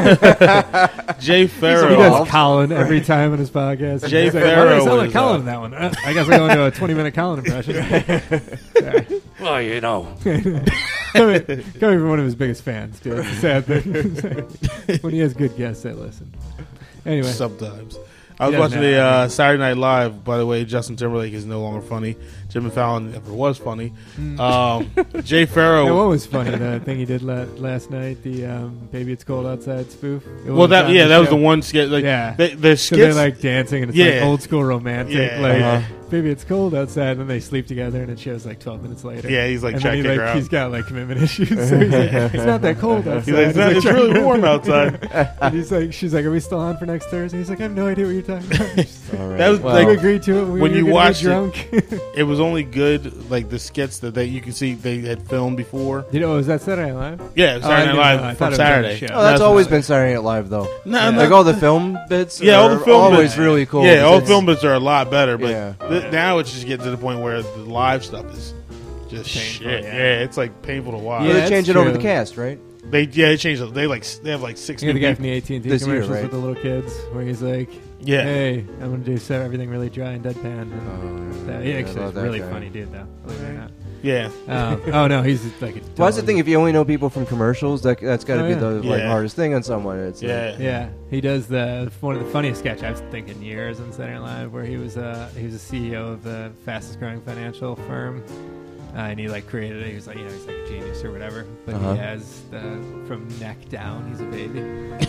Jay He Farrow. does Colin every time on his podcast. Jay He's like, Farrow "Oh, you sound like is, Colin in that one. I guess I'm going to a 20-minute Colin impression. Sorry. Well, you know. coming from one of his biggest fans, dude. It's a sad thing. When he has good guests, I listen. Anyway, Sometimes. I was Yeah, watching no, the I mean- Saturday Night Live. By the way, Justin Timberlake is no longer funny. Jimmy Fallon never was funny. Jay and Farrow. what was funny, the thing he did last night, the "Baby It's Cold Outside" spoof. It Well, was that on that was show. the one skit. Like, Yeah. the So they're skits. like dancing, and it's Yeah. like old school romantic. Yeah. Like, Uh-huh. baby, it's cold outside, and then they sleep together, and it shows like 12 minutes later. Yeah, he's like and trying then to kick her out. he's got like commitment issues. So he's like, it's not that cold outside. He's like, it's trying really to- warm outside. And he's like, she's like, are we still on for next Thursday? He's like, I have no idea what you're talking about. All right. That was Well, You agreed to it when when we you were gonna watched get it- drunk. It was only good, like the skits that you can see they had filmed before. You know, was that Saturday Night Live? Yeah, it was Oh, I Saturday didn't Night know. I Live thought from it was on the Saturday. show. Oh, that's That's always not- been Saturday Night Live, though. No, Like all the film bits. Yeah, all the are film always bits. really cool. Yeah, all the It's- film bits are a lot better, but Yeah. now it's just getting to the point where the live stuff is just Painful, shit. yeah. Yeah, it's like painful to watch. Well, Yeah, they that's changed it over true. the cast, right? They changed it. They have like 6 You know new the guy from people. the AT&T This year, commercials right? with the little kids, where he's like, Yeah. "Hey, I'm gonna do everything really dry and deadpan." And Oh, that, yeah, he actually I love is that really guy. funny dude, though. Believe it or not. Yeah. Oh no, he's like a Well, that's the dog. thing. If you only know people from commercials, that's got to Oh, be yeah. the like Yeah. hardest thing on someone. It's Yeah. Yeah, he does one of the funniest sketch I've think in years on Saturday Night Live, where he was a CEO of the fastest growing financial firm, and he like created it. He was like, he's like a genius or whatever, but Uh-huh. he has from neck down, he's a baby.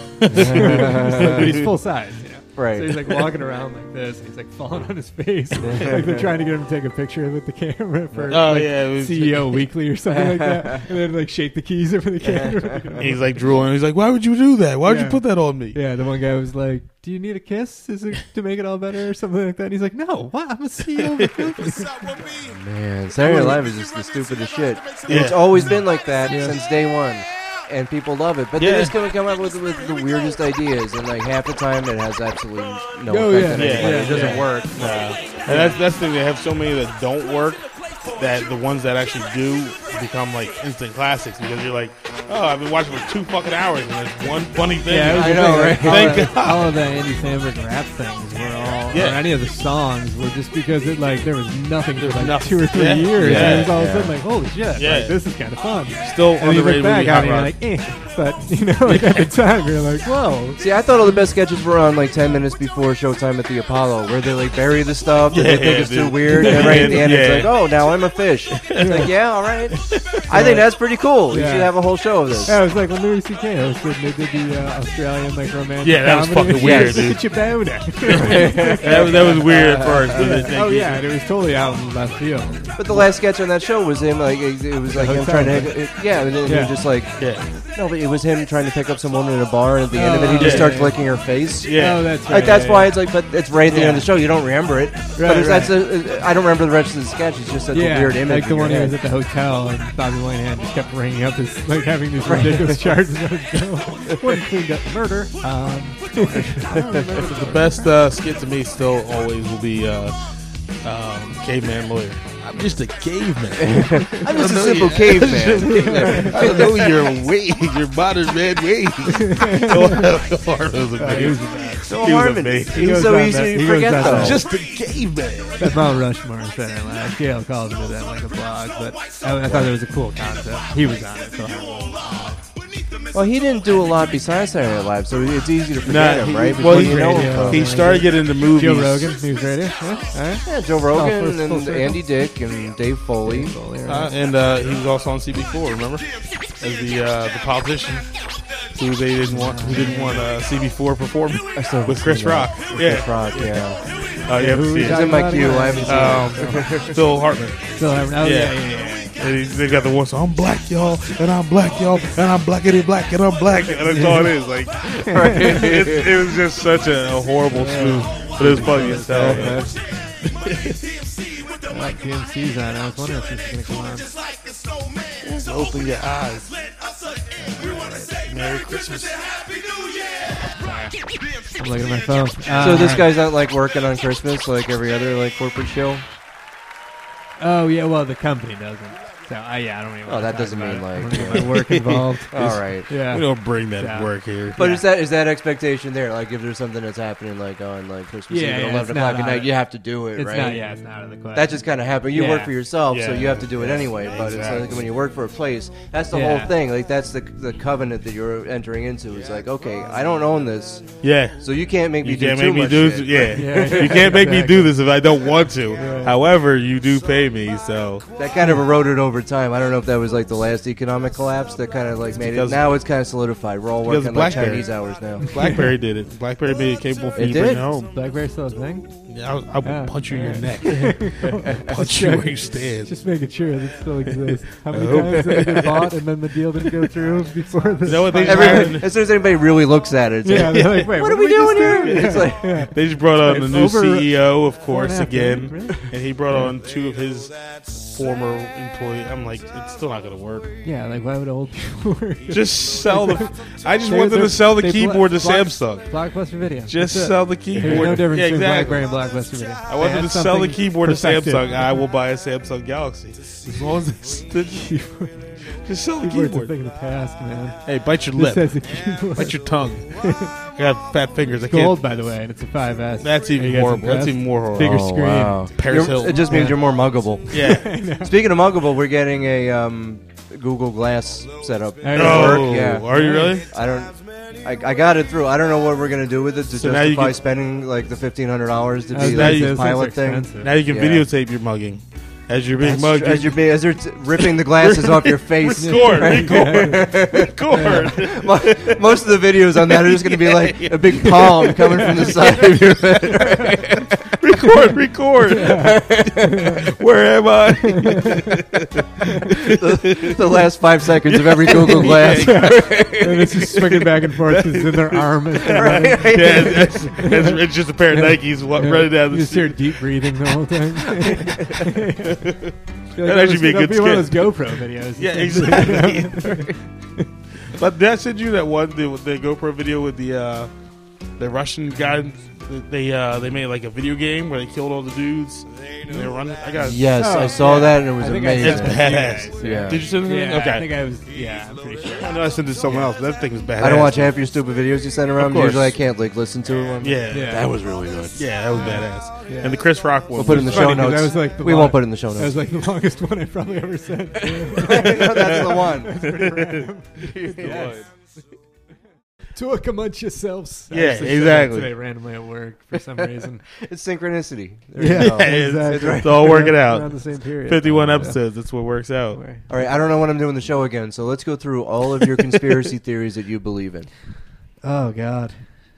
But he's full size, Right. So he's like walking around like this, and he's like falling on his face. Like they're trying to get him to take a picture with the camera for like, it was, CEO Weekly or something like that, and then like shake the keys over the camera. He's like drooling. He's like, "Why would you do that? Why would you Yeah. put that on me?" Yeah, the one guy was like, "Do you need a kiss? Is it to make it all better or something like that?" And he's like, "No, what? I'm a CEO of a company." Man, Saturday Night Live is just the stupidest shit. And Yeah. it's always been like that Yeah. since day one. And people love it. But Yeah. they just come up with the weirdest ideas. And like half the time it has absolutely no Oh, effect yeah. on Yeah, anybody. yeah, It doesn't yeah. work. And that's the thing. They have so many that don't work that the ones that actually do become like instant classics because you're like, oh, I've been watching for 2 fucking hours and there's one funny thing. Yeah, it was I the know, thing, right? like, Thank God. all of the Andy Samberg rap things were all, Yeah. or any of the songs were just because it like there was nothing for like nothing. 2 or 3 Yeah. years, Yeah. and it was all of a Yeah. sudden like, holy shit, Yeah. like, this is kind of fun. Still And you look underrated back movie, on Hot it, and Rod. you're like, but like at the time you're like, whoa. See, I thought all the best sketches were on like 10 minutes before showtime at the Apollo, where they like bury the stuff that they think is too dude. weird, and right at the end Yeah. it's like, oh, now I'm a fish. It's like, yeah, all right. I think that's pretty cool. You Yeah. should have a whole show of this. Yeah, it was like when Louis C.K. hosted, and they did the Australian like romantic Yeah, that was comedy. fucking weird, Look dude. at your boner. that was weird at first. But Oh yeah, and it was totally out in left field. But the last sketch on that show was him, like, it was like him hotel, trying to, and then he Yeah. just like, yeah. no, but it was him trying to pick up some woman in a bar, and at the end of it, he just yeah, starts yeah. licking her face. Yeah. Oh, that's right. Like that's yeah, why yeah. it's like, but it's right at the end of the show. You don't remember it, but it's, right. I don't remember the rest of the sketch. It's just such a weird image. like the in your one he was head. at the hotel and Bobby Moynihan just kept ringing up his, like having these ridiculous charges on his bill. One cleaned up murder. The best skit to me still always will be Caveman Lawyer. I'm just a caveman. I'm just a simple caveman. I don't know your ways, your modern man ways. So He was Harmon, amazing. he's goes so on easy that- to he goes forget on though. that. Just a caveman. That's Mount Rushmore on Saturday Night Live. Gail calls into that like a blog, but I thought it was a cool concept. He was on it, so Well, he didn't do a lot besides Saturday Night Live, so it's easy to Nah, forget him, he- right? well, Because he- you know him radio. from. He started getting into movies. Joe Rogan, News Radio. Yeah, all right. Yeah, Joe Rogan full and circle. Andy Dick and Dave Foley. And he was also on CB4. Remember, as the politician who didn't want CB4 performing with Chris Rock. Chris Rock, yeah. Oh, you have to see It's it. in my queue. I haven't seen it. Phil Hartman. Still having, oh, Yeah. yeah. And they got the one song, I'm black, y'all, and I'm black, y'all, and I'm blackity black, and I'm black. And that's all it is. Like, it was just such a horrible spoof, but it was funny as hell. Man. GMC's on. I was wondering if this was going to come on. Just open your eyes. Merry Christmas. I'm looking at my phone. So this guy's not like working on Christmas like every other like corporate show. Oh yeah, well the company doesn't. So I don't even. Oh, wanna that talk doesn't about mean it. I like. don't need my work involved. All right. Yeah. We don't bring that Yeah. work here. But Yeah. is that expectation there? Like if there's something that's happening like on like Christmas Yeah, Eve at yeah, 11 it's o'clock not at night, on- you have to do it, It's right? not. Yeah, it's not out of the question. That just kind of happened. You work Yeah. for yourself, so Yeah. you have to do it Yeah. anyway. But Exactly. it's like when you work for a place, that's the Yeah. whole thing. Like that's the covenant that you're entering into. It's like, okay, I don't own this, Yeah. so you can't make me You do can't too make me much do shit. yeah. Yeah. You can't make me do Exactly. this if I don't want to. Right. However, you do pay me, so That kind of eroded over time. I don't know if that was like the last economic collapse that kind of like made it. because- Now it's kind of solidified. We're all because working like BlackBerry. Chinese hours now. BlackBerry did it. BlackBerry made it capable for It you to bring did? it home. BlackBerry still a thing? Yeah, I'll Yeah. punch you in your neck. Punch you where you stand. Just making sure that it still exists. How many hope- times did it get bought and then the deal didn't go through before the? You know what they Everybody, as soon as anybody really looks at it, it's Yeah, like, they're like, wait, what are we did doing just here? do? It's like, Yeah. They just brought on the new Over CEO, of 4.5 course, again, million, really? and he brought on 2 of his former employees. I'm like, it's still not going to work. Yeah, like why would old people work? Just sell the. I just They- wanted they- to sell the they keyboard to block- Samsung. Blockbuster Video. Just That's it. sell the There's keyboard. no difference Yeah, between exactly. BlackBerry and Blockbuster Video. I wanted They to had sell the something keyboard to perfected. Samsung. I will buy a Samsung Galaxy as long as it's the keyboard. Just sell the Keyboard's a keyboard. thing of the past, man. Hey, bite your This lip. has a keyboard. Bite your tongue. I got fat fingers. I It's gold, can't. by the way, and it's a 5S. That's Are even you guys horrible. That's impressed? even more horrible. Bigger Oh, screen. wow. Paris You're- Hilton. It just means Yeah. you're more muggable. Yeah. Speaking of muggable, we're getting a Google Glass setup. I No. Work, yeah. Are you really? I got it through. I don't know what we're gonna do with it to So now you justify can- spending like the $1,500 to I was be now gonna like you- say, this those things are pilot thing. expensive. Now you can Yeah. videotape your mugging. As you're being mugged. As you're ripping the glasses off your face. Record. Most of the videos on that are just going to be like a big palm coming from the side of your head. Record. Where am I? The last 5 seconds of every Google Glass. And it's just swinging back and forth because it's in their arm. As they're running. Yeah, it's just a pair of Nikes running down You the just hear street. deep breathing the whole time. That'd actually be a good one of those skit. GoPro videos. Yeah, exactly. But did I send you that one, the GoPro video with the Russian guy? They made like a video game where they killed all the dudes. And they were running. I got Yes, Oh, I saw yeah. that and it was I think I amazing. It's badass. Yeah. Did you send it? Yeah, Okay. I think I was. Yeah, I'm pretty sure. I know I sent it to someone else. That thing was badass. I don't watch half your stupid videos you send around. Of course. Usually I can't like listen to them. Yeah, Yeah. that was really good. Yeah, that was badass. Yeah. And the Chris Rock one. We'll put it in the was show funny 'cause notes. that was like the We long- won't put it in the show That was notes. like the longest one I probably ever sent. No, that's the one. Yes. Talk amongst yourselves. I Yeah, actually said that exactly. Today, randomly at work for some reason. It's synchronicity. There Yeah. you go. Exactly. It's all working out. Around the same period. 51 Yeah. episodes. That's what works out. All right, I don't know when I'm doing the show again, so let's go through all of your conspiracy theories that you believe in. Oh God,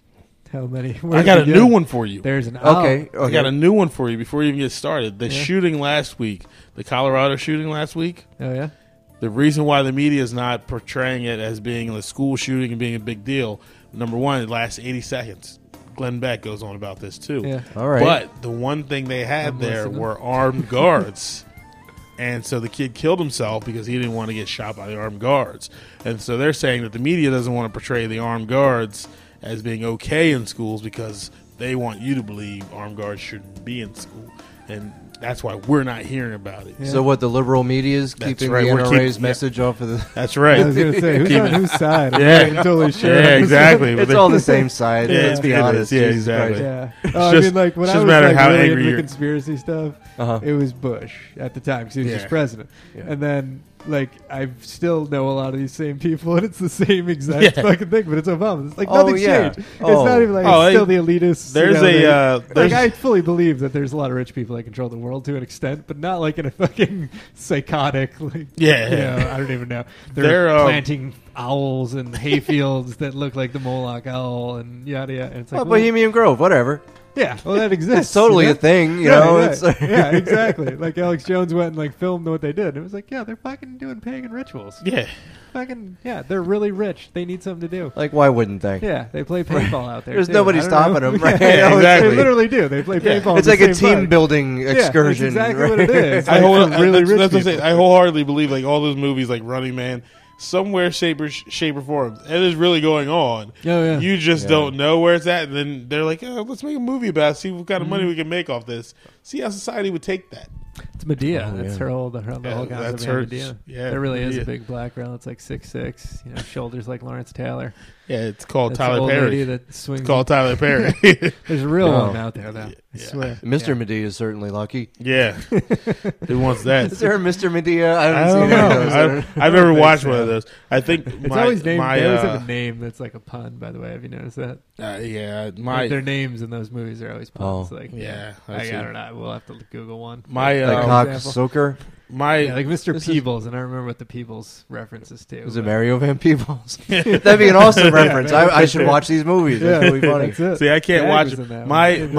how many? I got a new one for you. There's an Okay, I got a new one for you before you even get started. The Yeah. shooting last week, the Colorado shooting last week, Oh yeah. the reason why the media is not portraying it as being a school shooting and being a big deal, number one, it lasts 80 seconds. Glenn Beck goes on about this too. Yeah. All right. But the one thing they had I'm there listening. were armed guards. And so the kid killed himself because he didn't want to get shot by the armed guards. And so they're saying that the media doesn't want to portray the armed guards as being okay in schools because they want you to believe armed guards shouldn't be in school. And that's why we're not hearing about it. Yeah. So what, the liberal media is That's keeping right, the we're NRA's keep- message off of the... That's I right. was gonna say, who's Keep on it- whose side? I'm Yeah. not totally sure. Yeah, exactly. But It's they- all the same side, Yeah, let's be it is. honest. Yeah, Jesus exactly. Christ. Yeah. Oh, I just- mean, like when it's I just was matter like how really angry into the you're- conspiracy stuff, Uh-huh. it was Bush at the time because he was Yeah. just president. Yeah. And then, like, I still know a lot of these same people, and it's the same exact Yeah. fucking thing, but it's Obama. It's like Oh, nothing's yeah. changed. It's Oh. not even like Oh, it's still hey, the elitists. there's like, I there's fully believe that there's a lot of rich people that control the world to an extent, but not like in a fucking psychotic, like, Yeah. you know, I don't even know. They're, They're, planting owls in hayfields that look like the Moloch owl and yada yada. And it's like, Oh, well, Bohemian Grove, whatever. yeah, well, that exists. It's totally you know? a thing, you Yeah, know. right. It's Yeah, exactly. Like Alex Jones went and like filmed what they did. It was like, yeah, they're fucking doing pagan rituals. yeah. Fucking yeah, they're really rich. They need something to do. like, why wouldn't they? Yeah, they play paintball out there. There's too. nobody I don't stopping know. them, right? Yeah, You know, exactly. They literally do. They play Yeah. paintball. It's in like the a same team park. building Yeah, that's excursion. exactly right? what it is. I Like, whole, for really that's rich what I'm people. saying. I wholeheartedly believe like all those movies like Running Man, somewhere shape or form, it is really going on. Oh, yeah. You just Yeah. don't know where it's at, and then they're like, oh, let's make a movie about it, see what kind of Mm-hmm. money we can make off this. See how society would take that. It's Medea. Oh, That's yeah. her whole the whole Yeah, concept that's behind her- Medea. yeah, there really is Medea. a big black girl. It's like 6'6", you know, shoulders like Lawrence Taylor. Yeah, it's called That's the Tyler old lady Perry. that swings. It's called Tyler Perry. There's a real Oh. one out there though. I Yeah. swear. Mr. Yeah. Medea is certainly lucky. yeah. Who wants that? Is there a Mr. Medea? I I haven't don't seen any of those. know. I've don't never think watched so. one of those. I think It's always named. my they always have a name that's like a pun. By the way, have you noticed that? yeah, Like, my their names in those movies are always puns. Oh. Like Yeah, I I've seen- don't know. We'll have to Google one. my Like cock- cocksucker. my Yeah, like Mr. This is- Peebles, and I remember what the Peebles references to. Was it but- Mario Van Peebles? That'd be an awesome reference. Yeah, I should watch these movies. Yeah, That's really funny. that's it. See, I can't Gag watch was in that my one.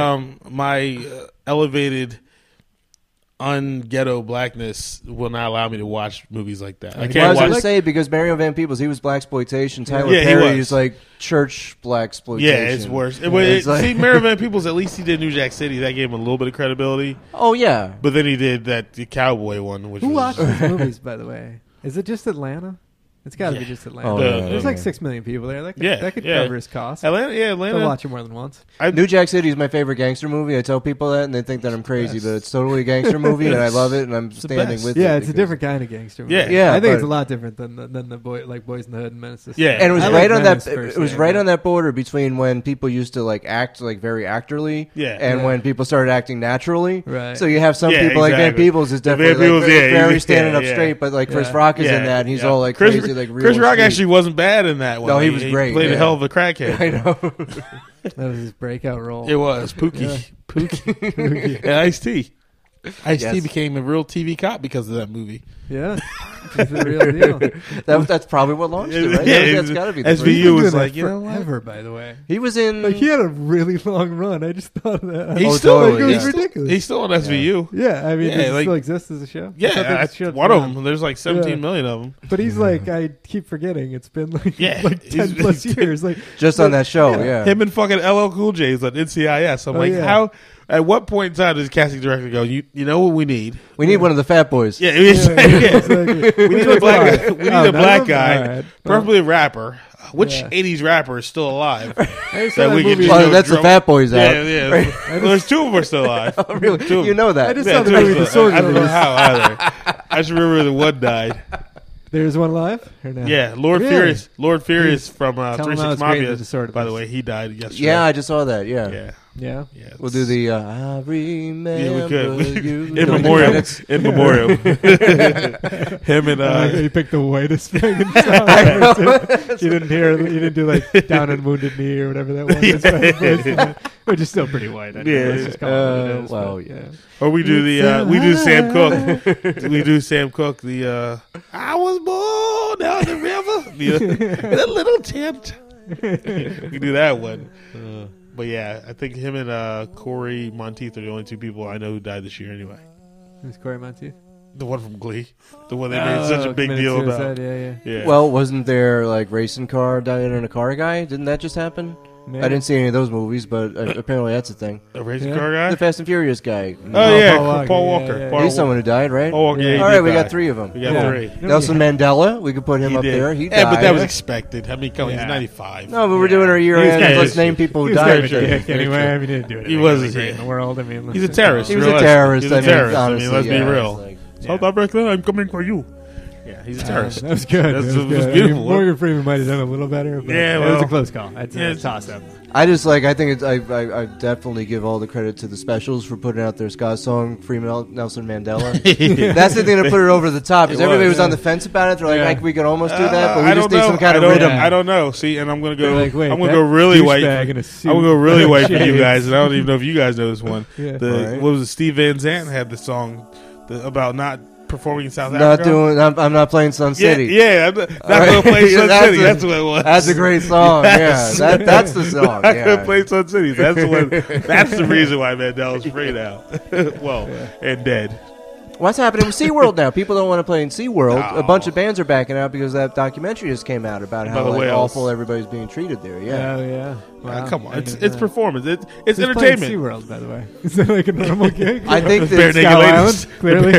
my elevated unghetto blackness will not allow me to watch movies like that. I Well, I can't was watch. going to say, because Mario Van Peebles, he was blaxploitation. Tyler Yeah, he Perry was. is like church blaxploitation. Yeah, it's worse. It's like- See, Maravan Peoples, at least he did New Jack City. That gave him a little bit of credibility. Oh, yeah. But then he did the cowboy one, which Who was watches these movies, by the way? Is it just Atlanta? It's got to be Yeah. just Atlanta. Oh, yeah, There's yeah. like 6 million people there. That could yeah. cover his costs. Atlanta. Yeah, They'll Atlanta. watch it more than once. New Jack City is my favorite gangster movie. I tell people that, and they think that I'm crazy, best. but it's totally a gangster movie, and I love it, and I'm standing best. with it. Yeah, it's a because- different kind of gangster movie. Yeah. Yeah, I think it's but- a lot different than the Boys in the Hood and Menace. to Yeah. And it was I right like on Menace that. first, It was yeah, right yeah. on that border between when people used to like act like very actorly, Yeah. and Yeah. when people started acting naturally. Right. So you have some Yeah, people like Van exactly. Peebles is Van definitely Peebles, like, yeah, very he's- standing yeah, up yeah. straight, but like Chris Yeah. Rock is in that, and he's all like Chris, crazy, like real. Chris Rock street. actually wasn't bad in that one. No, he was great, Played a yeah. hell of a crackhead. I know. That was his breakout role. It was Pookie, Pookie, and Ice-T. Ice-T Yes. became a real TV cop because of that movie. Yeah, it's the real deal. That's probably what launched it, right? Yeah, That's got to be the SVU first. He's been was doing like, that you know what? forever, by the way. He was in. Like he had a really long run. I just thought of that. He's Oh, still, totally, it was yeah. ridiculous. He's still on SVU. Yeah, I mean, Yeah, does it like- still exist as a show? I thought Yeah, they just shut one it of down. them. There's like 17 Yeah. million of them. But he's like, I keep forgetting. It's been like Yeah, like 10 he's- plus years. Like just on that show, yeah. Him and fucking LL Cool J is on NCIS. I'm Oh, like, yeah. how? At what point in time does the casting director go? You know what we need? We need one of the fat boys. Yeah, exactly. we need a black. We need Oh, a none black of them? guy, All right. preferably a rapper. Which Yeah. 80s rapper is still alive? I saw that we can movie. just Oh, go that's the drum- fat boys out. Yeah, yeah. Well, there's two of them are still alive. Oh, really? Two of You them. know that. I just Yeah, saw the two of movie them. The Sword I don't know Brothers. how either. I just remember the one died. There's one live? Or no? Yeah, Lord Really? Furious. Lord Furious from Tell 'em 3 how 6 it's great in Mafia. the Sword By the Brothers. way, he died yesterday. Yeah, I just saw that. Yeah. yeah. Yeah. Yeah, We'll do the I remember Yeah, we could. you. In During the memoriam. credits. In memoriam. Him and he picked the whitest thing in song. You didn't hear. You didn't do like Down and Wounded Knee or whatever that was. Yeah. Which is still pretty white. Anyway. Yeah. Let's just call it what it is, well, but, yeah. or we do the we do Sam Cooke. We do Sam Cooke. The I was born down the river. The little tent. We do that one. But yeah, I think him and Corey Monteith are the only two people I know who died this year. Anyway, Who's Corey Monteith? the one from Glee, the one they made such a big committed deal suicide, about. Yeah. Yeah. Well, wasn't there like racing car died in a car guy? Didn't that just happen? Maybe. I didn't see any of those movies, but apparently that's a thing. a racing Yeah. car guy. The Fast and Furious guy. Oh yeah, Paul Paul Walker, Walker. yeah, yeah. Paul He's someone who died, right? Paul Walker. Yeah, he All did right, we die. got three of them. We got Yeah. three. Nelson Mandela, we could put him He up did. there. He Yeah, died. but that was expected. I mean, come on, Yeah. he's 95. No, but we're doing our year He was end. kinda- Let's name people who He was kind died. of a dick Very anyway. true. I mean, he didn't do anything He was, really great yeah. in the world. I mean, He's a terrorist. He was real a life. terrorist. He's a I mean, terrorist. honestly, I mean, let's yeah, be real. it's like- South Africa, I'm coming for you. Yeah, he's a terrorist. That was good. That's- That was it was good. I mean, beautiful. Morgan Freeman might have done a little better, but Yeah, it was well, a close call. I'd say yeah, it's toss up. I just like. I think it's. I definitely give all the credit to the Specials for putting out their ska song, "Free Nelson Mandela." That's the thing that put it over the top. Because It everybody was. was on the fence about it. They're like, Yeah. we can almost do that, but we I just don't need know. some kind of I don't, rhythm. I don't know. See, and I'm gonna go. They're like, wait, I'm gonna that go really white. douchebag in a suit. I'm gonna go really white for you Shades. guys, and I don't even know if you guys know this one. Yeah. The Alright. what was it? Steve Van Zandt had the song about not performing in South Not Africa. doing. I'm not playing Sun Yeah, City. yeah. I'm not Alright. gonna play Sun That's City. a- That's what it was. That's a great song. Yes. Yeah, that's the song. I'm not Yeah. gonna play Sun City. That's the one. That's the reason why Mandela's free now. Well, and dead. What's happening with SeaWorld now? People don't want to play in SeaWorld. No. A bunch of bands are backing out because that documentary just came out about how About the like, whales. awful everybody's being treated there. Yeah. Oh, yeah. Wow. Come on, I it's didn't know. performance. It's Who's entertainment. playing SeaWorld, by the way. Is that like a normal gig? I think Bare that Naked Scout Ladies. Island, clearly.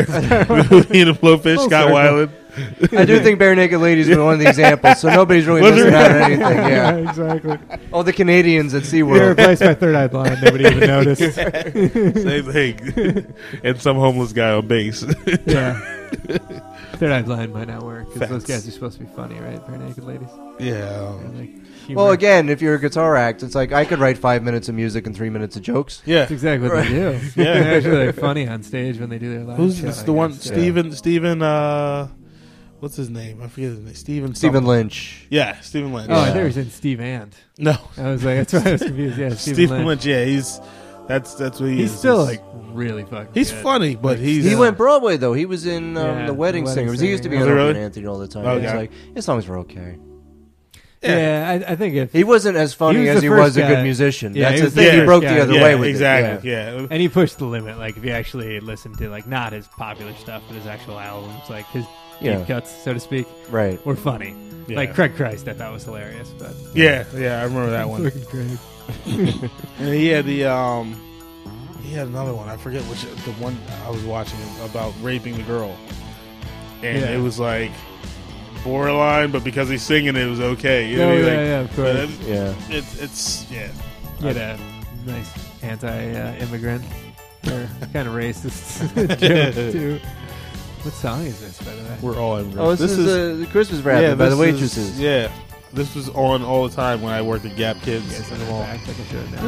Ian and Blowfish, Full Scott circle. Weiland. I do think Bare Naked Ladies was one of the examples, so nobody's really Was it missing out on really? anything. Yeah. exactly. All the Canadians at You're SeaWorld. replaced by Third Eye Blind. Nobody even noticed. Same thing. And some homeless guy on bass. Yeah. Third Eye Blind might not work because those Facts. guys are supposed to be funny, right? Bare Naked Ladies. Yeah. They're like humor. Well, again, if you're a guitar act, it's like I could write 5 minutes of music and 3 minutes of jokes. Yeah. That's exactly what they do. Yeah. They're actually like funny on stage when they do their live Who's show, this, I the one? guess. Steven, what's his name? I forget his name. Steven Stephen Lynch. Yeah, Stephen Lynch. Oh, I Yeah. thought he was in Steve And. No. I was like, that's why I was confused. Yeah, Stephen Lynch. Yeah, that's what he He's is. still like really fucking. He's good. funny, but he's He went Broadway though. He was in Yeah, The Wedding The Wedding Singers. He used to be Singer. on Was he Opie and really? Anthony all the time. Oh, It's yeah. like his songs were okay. Yeah, I think if He wasn't as funny He was as the he was first a guy. good musician. Yeah, That's he the was thing. the He first broke guy. the other yeah, way with exactly. it. Yeah. and he pushed the limit. Like if you actually listen to like not his popular stuff, but his actual albums, like his Yeah. deep cuts, so to speak, Right. were funny. Yeah. Like Craig Christ, I thought was hilarious, but Yeah, I remember that one. fucking Craig. And he had the he had another one. I forget which the one I was watching about raping the girl, and Yeah. it was like borderline, but because he's singing, it was okay. You know Oh, what I mean? yeah, of course. It's Get a nice anti-immigrant or kind of racist joke too. What song is this, by the way? We're all immigrants. Oh, this is the Christmas wrap by the this waitresses. this was on all the time when I worked at Gap Kids. Yes, and in the all. back, like I should have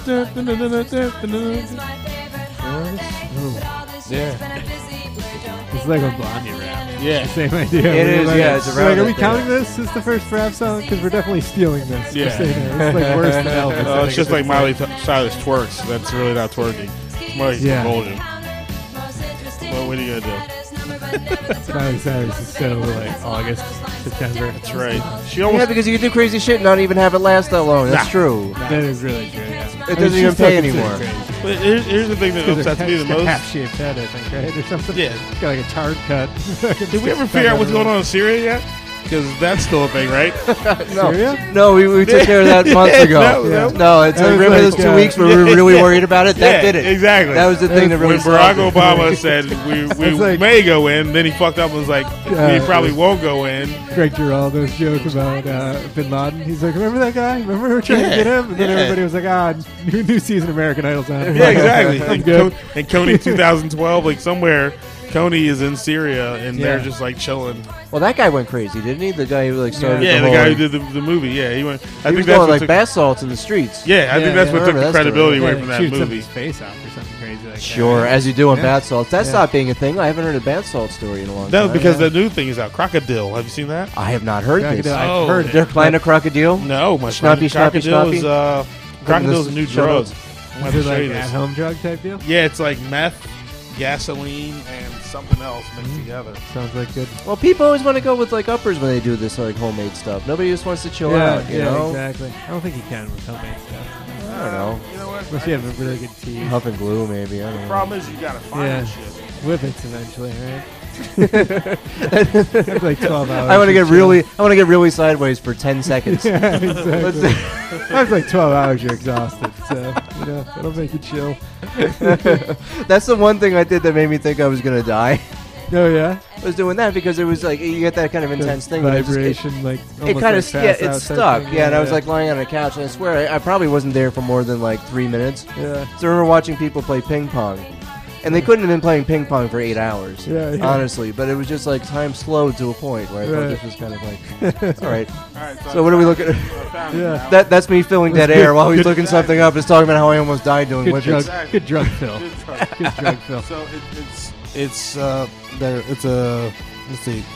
It's like a Blondie rap. Yeah. Same idea. It is, Like, yeah, it's like, around are we that counting thing. this as the first rap song? Because we're definitely stealing this. Yeah. Just so you know. It's like worse than Elvis. I It's think just at like this Miley point. Cyrus twerks. That's really not twerking. It's more like Yeah. convulsion. Well, what are you gonna do? Miley Cyrus is so like August, September. That's right. She Yeah, almost. because you can do crazy shit and not even have it last that long. That's Nah. true. That is really true. Yeah. It doesn't even pay anymore. But here's the thing that upsets me the most. Half-shaped head, I think, right, or something. Yeah. It's got like a tard cut. Did we ever figure out what's going on in Syria yet? Because that's still a thing, right? Syria? No, we took care of that months ago. No, No, it's That like, was remember like, those 2 yeah. weeks where we were really worried about it? That Yeah, did it. exactly. That was the thing that really When Barack stopped it. Obama said we It's like- may go in, then he fucked up and was like, Yeah. we probably won't go in. Greg Giraldo's joke about Bin Laden. He's like, remember that guy? Remember we were trying to Yeah, get him? And then yeah. everybody was like, new season of American Idol's on. Yeah, exactly. I'm and, good. and Coney 2012, like somewhere, Coney is in Syria and Yeah. they're just like chilling. Well, that guy went crazy, didn't he? The guy who like started Yeah, the the whole, guy who did the movie. Yeah, he went. I he think was that's going what like took, bath salts in the streets. Yeah, I Yeah, think that's yeah, what I took remember the that story. credibility Yeah, away from that shoot movie. somebody's face off or something crazy like Sure, that. as you do on Yeah. bath salts. That Yeah. stopped being a thing. I haven't heard a bath salt story in a long That time. was because yeah. the new thing is out. Crocodile. Have you seen that? I have not heard Crocodile, this. I've Oh, heard it. They're playing a crocodile. No, my Schnappy, friend. schnappy, Crocodile is schnappy? Crocodile's a new Show drug. notes. I'm Is gonna it show like you this. at-home drug type deal? Yeah, it's like meth, gasoline, and something else mixed together. Sounds like good. Well, people always want to go with like uppers when they do this like homemade stuff. Nobody just wants to chill out, you know? exactly. I don't think you can with homemade stuff. I don't know. You know what? Unless you have a really good tea. Huff and glue, maybe. I don't know. Problem is, you gotta find Yeah. this shit. Whippets eventually, right? It's like 12 hours. I want to of get chill. really sideways for 10 seconds. Yeah, Let's exactly. see. That's like 12 hours you're exhausted. So, you know, it'll make you chill. That's the one thing I did that made me think I was gonna die. Oh, yeah? I was doing that because it was like you get that kind of intense The thing. and it just- vibration, like, It almost kind like of pass it out type stuck. thing. Yeah, and I was like lying on a couch, and I swear I probably wasn't there for more than like 3 minutes. Yeah. So I remember watching people play ping pong, and they couldn't have been playing ping pong for 8 hours. Yeah, yeah. Honestly, but it was just like time slowed to a point where I thought Right. this was kind of like, all right. All right, So what are we looking at? I found it Yeah. now. That's me filling dead air while he's looking something up. Is talking about how I almost died doing Good whippets. drug, good drug fill. Good drug. Good drug fill. So it's let's see.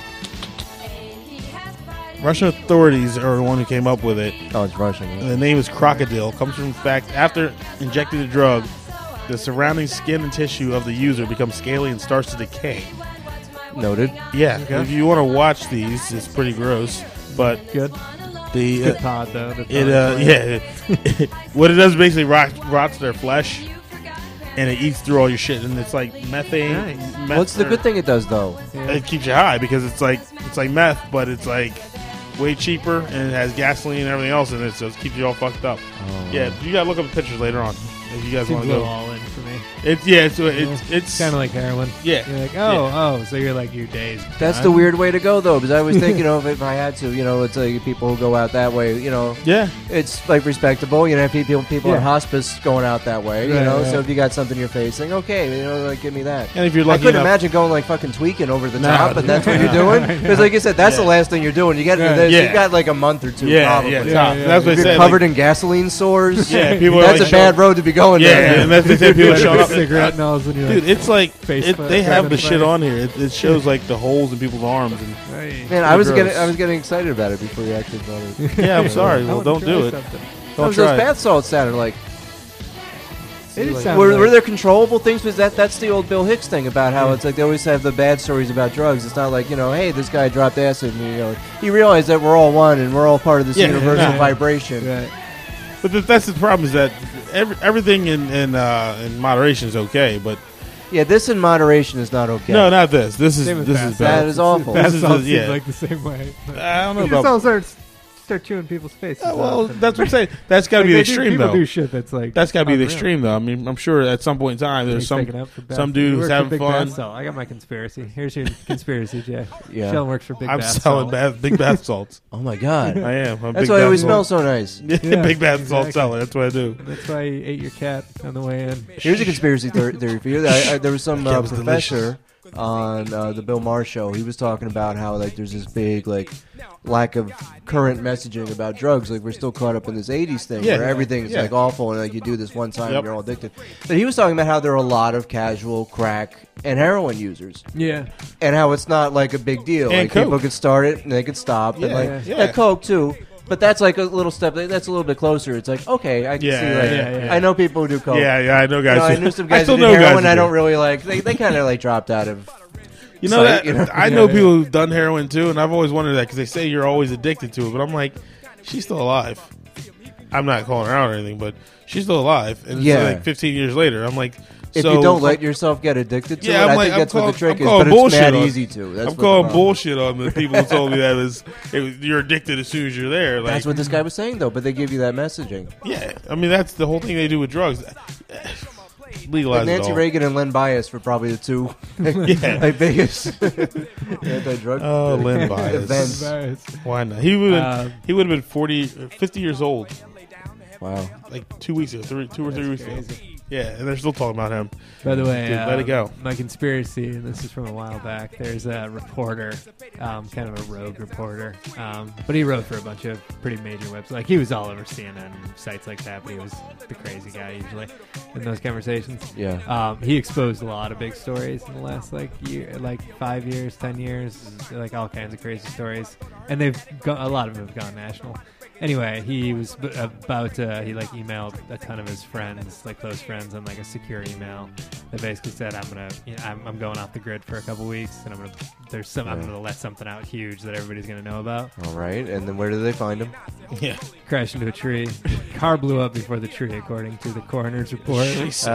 Russian authorities are the one who came up with it. Oh, it's Russian. And the name is Crocodile. Comes from the fact after injecting the drug, the surrounding skin and tissue of the user becomes scaly and starts to decay. Noted. Yeah, Okay. if you want to watch these, it's pretty gross. But Good. the Good pod, though. The it what it does basically rots their flesh, and it eats through all your shit, and it's like methane. Nice. What's the good thing it does though? It keeps you high because it's like meth, but it's like way cheaper and it has gasoline and everything else in it, so it keeps you all fucked up. Yeah, you gotta look up the pictures later on if you guys Seems want a to little go. all in for me. It's Kind of like heroin. yeah. You're like, oh, so you're like, your day's That's done? the weird way to go though, because I was thinking of if I had to, you know, it's like people who go out that way, you know, Yeah, it's like respectable. You know, people Yeah. in hospice going out that way, you Right, know. right. So if you got something you're facing, okay, you know, like give me that. and if you're I lucky couldn't enough, imagine going like fucking tweaking over the No, top, but that's what you're no. doing. Because like you said, that's Yeah. the last thing you're doing. You get into Yeah. this, Yeah. you've got like a month or two, yeah, probably. yeah, Yeah, top. yeah. That's what If they you're said. covered in gasoline sores, Yeah, people are that's like a bad road to be going Yeah, down. and that's what they say. People Like showing a up. cigarette nozzle and you're Dude, like, it's like Face plant, they have the face shit plant. on here. It shows like the holes in people's arms. And hey. Man, I was gross. getting excited about it before you actually brought it. yeah, I'm sorry. I Well, wanna don't try do it. something. How Don't was those try. it. bath salts sounded like? It like- sounded Were like- there controllable things? Because that's the old Bill Hicks thing about how it's like they always have the bad stories about drugs. It's not like, you know, hey, this guy dropped acid, and you know, he realized that we're all one and we're all part of this Yeah, universal yeah. vibration. Right. But that's the problem is that everything in moderation is okay. But Yeah, this in moderation is not okay. no, not this. This is Same with this bath is salts. bad. That is awful. Bath This is salts yeah. seem like the same way. I don't know It about. just all starts start chewing people's faces. Well, off and- that's what I'm saying. That's got to Like, be the they extreme, people though. do shit that's like That's got to be the unreal. extreme, though. I mean, I'm sure at some point in time there's He's some taking up for bath. some dude He who's works for having Big fun. Bath Salt. I got my conspiracy. Here's your conspiracy, Jay. Yeah. Sheldon works for Big I'm Bath selling Salt. big bath salts. Oh my god. I am. I'm a That's big why it bath always salt. smells so nice. Yeah, big bath salt exactly. seller. That's what I do. That's why he ate your cat on the way in. Here's a conspiracy theory for you. There was some That was professor on the Bill Maher show. He was talking about how like there's this big like lack of current messaging about drugs. Like we're still caught up in this '80s thing Yeah. where everything's Yeah. like awful and like you do this one time Yep. and you're all addicted. But he was talking about how there are a lot of casual crack and heroin users. Yeah. And how it's not like a big deal. And Like people coke. could start it and they could stop. And Yeah, like yeah. coke too. But that's like a little step. That's a little bit closer. It's like okay, I can Yeah, see. Like yeah. I know people who do coke. Yeah, I know guys. You know, I who- knew some guys I still who did know guys. heroin. who I do. don't really like. They kind of like dropped out of. You know sight, that you know? I know Yeah, people who've done heroin too, and I've always wondered that because they say you're always addicted to it. But I'm like, she's still alive. I'm not calling her out or anything, but she's still alive, and it's Yeah. like 15 years later. I'm like, If so you don't let yourself get addicted to Yeah, it, I'm I like- think I'm that's what calling- the trick I'm is. calling But it's bullshit mad on- easy to. That's I'm what the calling problem- bullshit on the people who told me that you're addicted as soon as you're there. Like, That's what this guy was saying, though. But they give you that messaging. yeah, I mean that's the whole thing they do with drugs. Legalize Like Nancy it all. Reagan and Len Bias were probably the two Yeah. like biggest anti-drug Oh, Len Bias. events. Why not? He would have been 50 years old Wow. like 2 weeks ago, 2 or 3 weeks ago. Yeah, and they're still talking about him. By the way, Dude, let it go. My conspiracy, and this is from a while back. There's a reporter, kind of a rogue reporter, but he wrote for a bunch of pretty major websites. Like he was all over CNN and sites like that, but he was the crazy guy usually in those conversations. Yeah. He exposed a lot of big stories in the last like 5 years, 10 years, like all kinds of crazy stories, and a lot of them have gone national. Anyway, he was about to, he like emailed a ton of his friends, like close friends, on like a secure email that basically said, I'm going off the grid for a couple weeks, and I'm gonna let something out huge that everybody's gonna know about. All right. And then where did they find him? Yeah, Crashed into a tree. Car blew up before the tree, according to the coroner's report. Jesus.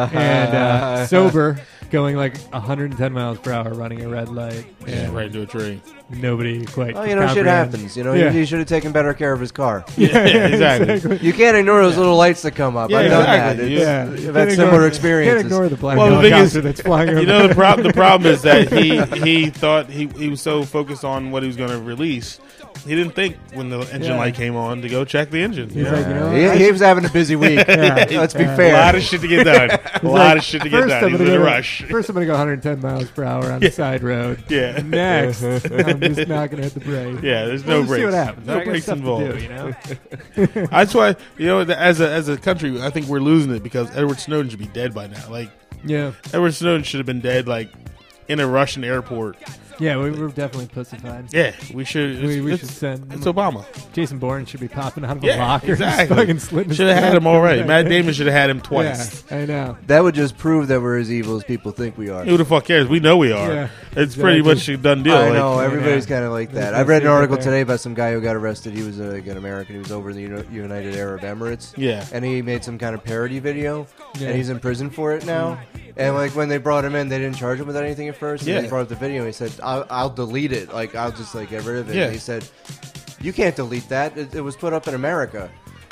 And sober, going like 110 miles per hour, running a red light, Yeah, and right into a tree. nobody quite. Oh, you know, shit comprehend. happens. You know, Yeah. he should have taken better care of his car. Yeah, exactly. You can't ignore those little lights that come up. Yeah, I've done exactly. that. Yeah. I've had similar experiences. Can't ignore the black Well, the thing helicopter is, that's flying over. You know the problem is that he thought he was so focused on what he was going to release, he didn't think when the engine Yeah. light came on to go check the engine. He's like, you know, I He was having a busy week. Let's be A fair. lot of shit to get done. A lot of shit to get First, done. I'm He's gonna in a go- rush. First, I'm going to go 110 miles per hour on the side road. Yeah. Next, I'm just not going to hit the brake. Yeah, there's We'll no just brakes. see what happens. No I got brakes stuff to involved. do, you know? That's why as a country, I think we're losing it because Edward Snowden should be dead by now. Like Yeah. Edward Snowden should have been dead like in a Russian airport. Yeah, we were definitely pussified. Yeah, we should. We It's, should send. it's Obama. Jason Bourne should be popping out of a Yeah, locker. exactly. Fucking slitting his Should have had throat. him already. Matt Damon should have had him twice. Yeah, I know. That would just prove that we're as evil as people think we are. Who the fuck cares? We know we are. Yeah, It's pretty exactly. much a done deal. I Like, know, everybody's Yeah. kind of like that. There's I no read an secret article there. today about some guy who got arrested. He was like an American. He was over in the United Arab Emirates. Yeah. And he made some kind of parody video, Yeah. and he's in prison for it now. And like when they brought him in, they didn't charge him with anything at first. And Yeah. they brought up the video, and he said, "I'll delete it. Like I'll just like get rid of it." Yeah. And he said, "You can't delete that. It was put up in America."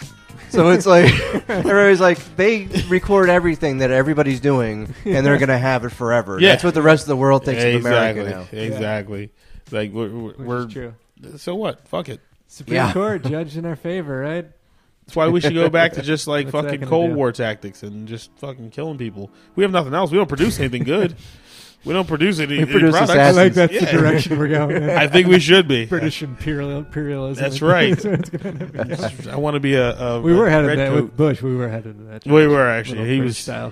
So it's like everybody's like they record everything that everybody's doing, and they're gonna have it forever. Yeah. That's what the rest of the world thinks of America exactly. now. Exactly. Like Which we're is true. so what? Fuck it. Supreme Yeah. Court judged in our favor, right? That's why we should go back to just like What's that fucking gonna Cold do? War tactics and just fucking killing people. We have nothing else. We don't produce anything good. We don't produce any, any produce products. I assassins. like that's Yeah. the direction we're going in. I think we should be. British imperialism. That's right. That's what it's gonna end up being. I want to be a We were headed red that coat. with Bush. We were headed to that. We direction. were actually. Little He British was. style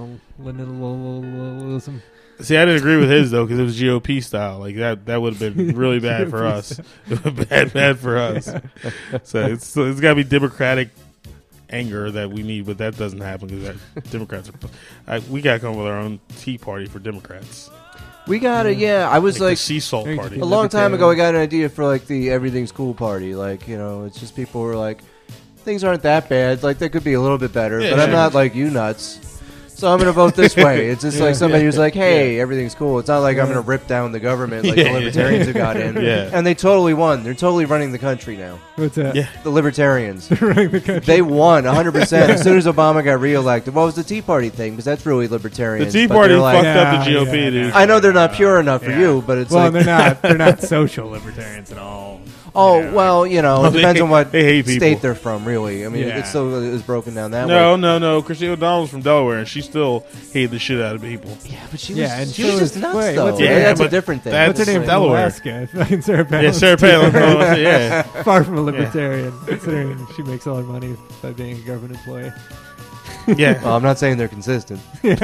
colonialism. See, I didn't agree with his though because it was GOP style. Like that would have been really bad for us. bad for us. So it's got to be Democratic anger that we need, but that doesn't happen because Democrats are. We got to come up with our own Tea Party for Democrats. We got it. Yeah, I was Like like the sea salt Thank party. you. a long time ago. I got an idea for like the everything's cool party. Like it's just people were like, things aren't that bad. Like they could be a little bit better, Yeah, but I'm sure. not like you nuts. so I'm going to vote this way. It's just like somebody who's like, hey, everything's cool. It's not like I'm going to rip down the government like the libertarians who got in. Yeah. And they totally won. They're totally running the country now. What's that? Yeah. The libertarians. Running the country. They won 100% as soon as Obama got reelected. What was the Tea Party thing? Because that's really The libertarians. Tea but Party they're like, fucked up the Yeah, GOP, yeah, dude. yeah. I know they're not pure enough for Yeah. you, but it's Well, like... they're not social libertarians at all. Oh, You know, well, you know, it They depends hate- on what they hate people. state they're from, really. I mean, Yeah. it still is broken down that way. No. Christine O'Donnell's from Delaware, and she still hated the shit out of people. Yeah, but she Yeah, was, and she so was just is- nuts, wait, though. what's her name? That's a But different thing. that's- What's her name? from Delaware. Alaska. Fucking Sarah Palin. Yeah, Sarah Palin. Yeah. Far from a libertarian, considering she makes all her money by being a government employee. Yeah. Well, I'm not saying they're consistent.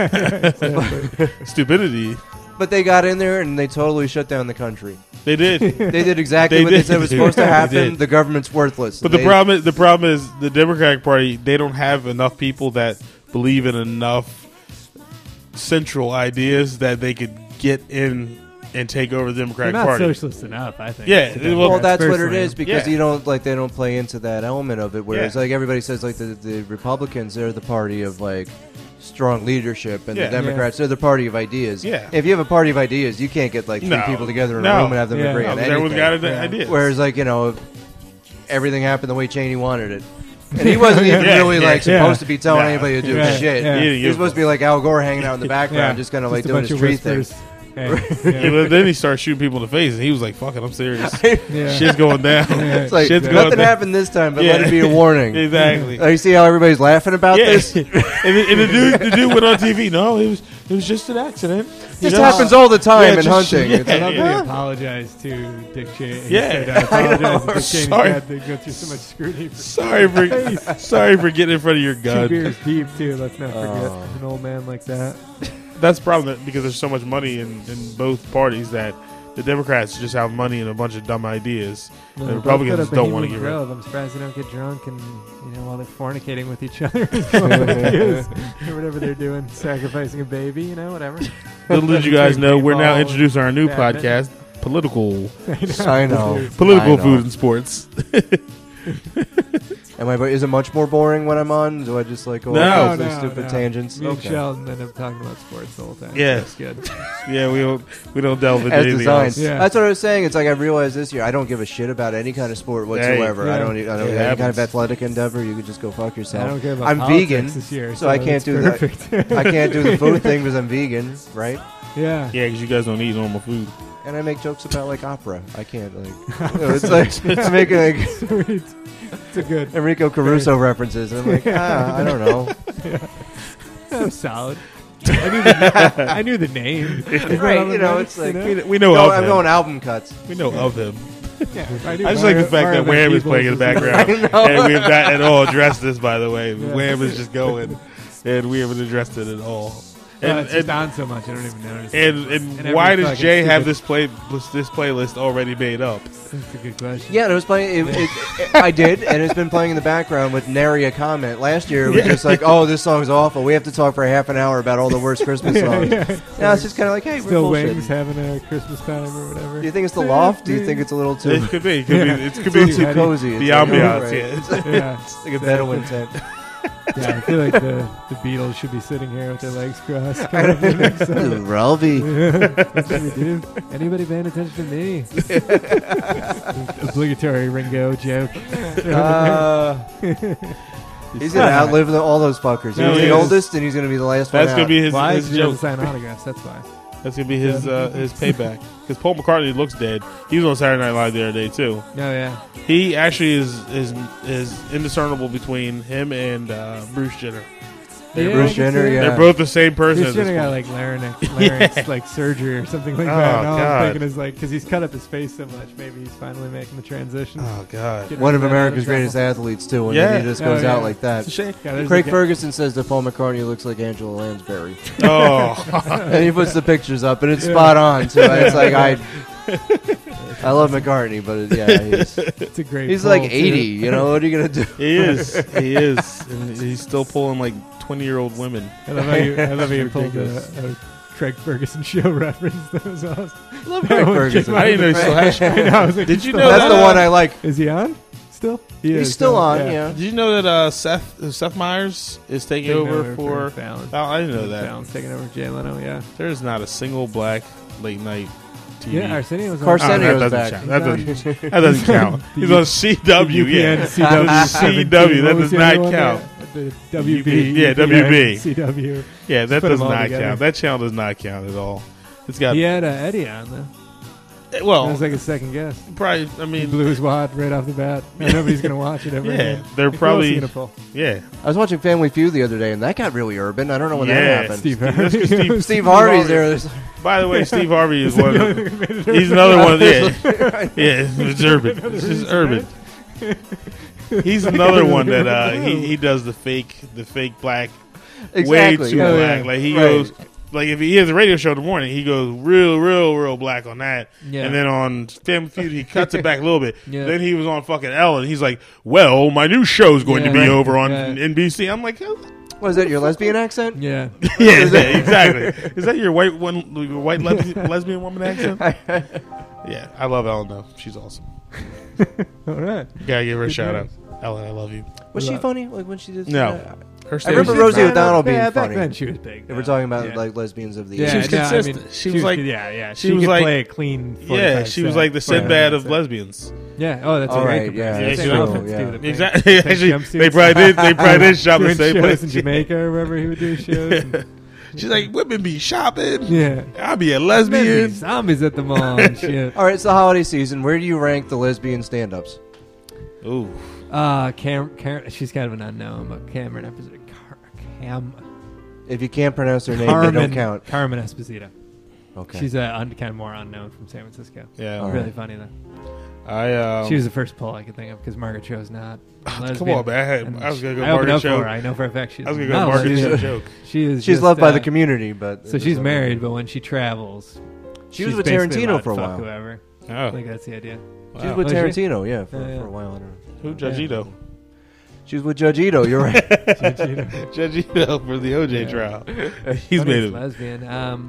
Stupidity. But they got in there and they totally shut down the country. They did. They did exactly They what did. they said was supposed to They happen. did. The government's worthless. But They- the problem is the Democratic Party, they don't have enough people that believe in enough central ideas that they could get in and take over the They're Democratic not Party. socialist enough, I think. Yeah, to do well, Well, that that's what it personally. is because Yeah. they don't play into that element of it. Whereas Yeah. like everybody says, like the Republicans, they're the party of like strong leadership, and Yeah. the Democrats, they're the party of ideas. Yeah. If you have a party of ideas, you can't get like three No. people together in a No. room and have them Yeah. agree No, on 'cause anything. everyone's got an Yeah. idea. Whereas like everything happened the way Cheney wanted it. And he wasn't even Yeah, really yeah, like yeah. supposed to be telling No. anybody to do Right, shit. yeah. He didn't He give was a supposed to be like Al Gore hanging out in the background, just kind of like Just a doing bunch his of tree thing. whispers. Hey, Yeah, but then he started shooting people in the face, and he was like, "Fuck it, I'm serious. yeah. Shit's going down. It's like Shit's going nothing down." happened this time, but Yeah. let it be a warning. Exactly. You see how everybody's laughing about Yeah. this? and the dude went on TV. No, it was just an accident. This You know? happens all the time Yeah, in just- hunting. yeah. It's I like, love that huh? he apologized to Dick Cheney. He Yeah. said, I apologize to Dick Cheney. Sorry. He had to go through so much scrutiny. For Sorry for getting in front of your Two gun. beers deep, too. Let's not forget Oh. an old man like that. That's the problem because there's so much money in both parties that the Democrats just have money and a bunch of dumb ideas. No, The both Republicans got a don't wanna Bohemian get rid of Grove. I'm surprised they don't get drunk and, while they're fornicating with each other or whatever they're doing, sacrificing a baby, whatever. Little did you guys know, we're now Paintball. introducing our new Yeah, podcast, Political I know. Political I know. Food and Sports. Is it much more boring when I'm on? Do I just like go No. off No, those stupid no. tangents? Me and Okay. Sheldon end up talking about sports the whole time. Yeah. That's good. Yeah, we don't delve into As anything designed. else. Yeah. That's what I was saying. It's like I realized this year I don't give a shit about any kind of sport whatsoever. yeah. I don't It any kind happens. of athletic endeavor. You could just go fuck yourself. I don't care about I'm politics vegan, this year, so I can't it's do that. perfect. I can't do the food thing because I'm vegan, right? Yeah. Yeah, because you guys don't eat normal food. And I make jokes about like opera. I can't it's like I'm making like It's a good. Enrico Caruso references, and I'm like, I don't know. That was solid. I knew the name. Right, it's like We know No, of I'm him. going album cuts. We know of him. Yeah, I just like the fact that Wham is playing in the background. And we have not at all addressed this, by the way. Yeah. Wham is just going, and we haven't addressed it at all. It's just on so much, I don't even notice. And every why does fucking Jay have stupid- this playlist already made up? That's a good question. Yeah, it was playing. I did, and it's been playing in the background with nary a comment. Last year, it was just like, "Oh, this song's awful. We have to talk for half an hour about all the worst Christmas songs." Now it's just kind of like, "Hey, we're Still bullshitting." Wings having a Christmas time or whatever. Do you think it's the loft? Do you think it's a little too It could be. It could be. It could too be Too cozy? the It's like, ambiance. right. Yeah. It's like, Yeah. it's like a Bedouin tent. Yeah, I feel like the Beatles should be sitting here with their legs crossed. Kind of next song. Ralphie. What should we do? Anybody paying attention to me? Obligatory Ringo joke. He's gonna outlive all those fuckers. No, He's he the is. oldest, and he's gonna be the last one That's gonna out. be his Why? his Because he doesn't joke. sign autographs. That's why. That's gonna be his payback. Because Paul McCartney looks dead. He was on Saturday Night Live the other day too. No, yeah. He actually is indiscernible between him and Bruce Jenner. Yeah, Bruce I can Jenner, see yeah. that. They're both the same person. Bruce at this Jenner got point. like larynx like surgery or something like Oh, that. And all God. I'm thinking is like because he's cut up his face so much, maybe he's finally making the transition. Oh God. Get One of rid that America's other greatest trouble. athletes too, and Yeah. then he just goes Oh, out yeah. like that. It's a shame. Yeah, there's Craig a guy- Ferguson says that Paul McCartney looks like Angela Lansbury, Oh. and he puts the pictures up, and it's spot on. So it's like I love McCartney, but It's a great. he's pull, like too. 80. You know what are you gonna do? He is. He is. And he's still pulling like 20-year-old women. I love how you pulled a Craig Ferguson show reference. That was awesome. Love That Craig one Ferguson. came out I didn't know he still had I know, I was like, Did he's you still know That's on? the one I like. Is he on? still? He's still on, yeah. Did you know that Seth Meyers is taking over for Fallon? Oh, I didn't know that. Fallon's taking over Jay Leno, yeah. There's not a single black late night TV. Yeah, Arsenio's on. Arsenio's that back. doesn't count. That doesn't count. He's on CW. Yeah, CW. CW. That does not count. The WB. Yeah, WB. CW. Yeah, that put does them all not together. count. That channel does not count at all. It's got He had Eddie on, though. That well, was like a second guest. probably. I He mean, blew his wad right off the bat. Nobody's going to watch it ever yeah, again. they're Who else probably he gonna pull? yeah. I was watching Family Feud the other day, and that got really urban. I don't know when Yeah. that happened. Steve That's Harvey. 'cause Steve Harvey's there. By the way, Steve Harvey is one. He's another one. Yeah, it's urban. It's just urban. He's another one that he does the fake black way Exactly. too yeah. black. Like he Right. goes like if he has a radio show in the morning, he goes real black on that. Yeah. And then on Family Feud, he cuts it back a little bit. Yeah. Then he was on fucking Ellen. He's like, "Well, my new show's going to Yeah, be right. over on Yeah. NBC." I'm like, "Oh." What is that, your lesbian accent? Yeah. Yeah, exactly. Is that your white lesbian woman accent? Yeah, I love Ellen though. She's awesome. All right. Gotta give her a shout out. Ellen, I love you. Was she funny? Like when she did No. that? Her I remember stage- Rosie O'Donnell being back funny. then she was big. If we're talking about Yeah. like lesbians of the Yeah, She was no, I mean, consistent. She was like- yeah. she She was could like- play a clean. Yeah, 45 she was set, like the 45 Sinbad of set. lesbians. Yeah. Oh, that's All a great right, yeah, comparison. that's Same true, outfits, yeah. too, the pink- Exactly. pink Actually, jumpsuits. they probably did shop the Doing same shows place. in Jamaica or wherever he would do shows. and- She's like, women be shopping. yeah. I'll be a Men be lesbian. zombies at the mall and shit. All right, it's the holiday season. Where do you rank the lesbian stand-ups? Ooh. Karen, she's kind of an unknown, but Cameron Esposito. If you can't pronounce their name, they don't count. Carmen Esposito. Okay. She's kind of more unknown from San Francisco. Yeah. All Really right. funny though. I She was the first pull I could think of because Margaret Cho's not. Come lesbian. on, man. And I was gonna go I opened Margaret up Cho. for her. I know for a fact she's. I was gonna go not Margaret lesbian. Cho joke. She is. She's just, loved by the community, but So she's married, but when she travels, She was she's with basically Tarantino allowed for a to fuck while. Whoever. Oh. I think that's the idea. She was Wow. with Oh, is she? Tarantino, yeah, for Yeah. a while. I don't know. Who? Judgito. She was with Judge Ito. You're right. Judgito for the OJ trial. He's Funny made as it. lesbian.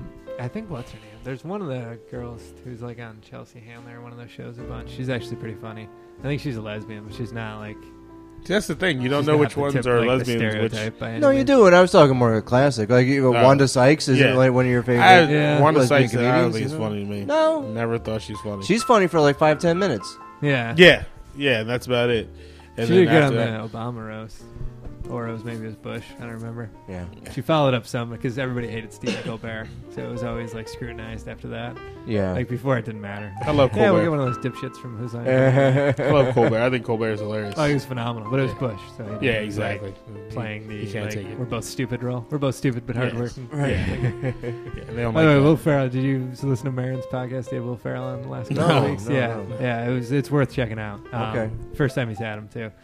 I think what's her name? There's one of the girls who's like on Chelsea Handler, one of those shows a bunch. She's actually pretty funny. I think she's a lesbian, but she's not like. That's the thing. You don't she's know not which the ones tip, are like, the lesbians. Which stereotype by any No, you means. do. And I was talking more of a classic. Like Wanda Sykes isn't yeah. like one of your favorite. I, Yeah. Wanda lesbian Sykes, I don't comedians, think it's you know? funny to me. No, Never thought she's funny. she's funny for like 5-10 minutes. Yeah. Yeah, and that's about it. And She did then good on after the Obama roast. Or it was maybe it was Bush. I don't remember. Yeah. She followed up some because everybody hated Steve Colbert. So it was always like scrutinized after that. Yeah. Like before it didn't matter. I love Yeah, we'll get Colbert. one of those dipshits from Who's Line. I love Colbert. I think Colbert is hilarious. Oh, he was phenomenal. But it was Bush. So he Yeah, was, like, exactly. playing the You can't like, take it. we're both stupid role. We're both stupid but Yes. hardworking. Right. Yeah, they don't By the way, like Will that. Ferrell, did you listen to Maron's podcast? Did Will Ferrell on the last couple No, of weeks? no, yeah, no. yeah. It's worth checking out. Okay. First time he's had him too,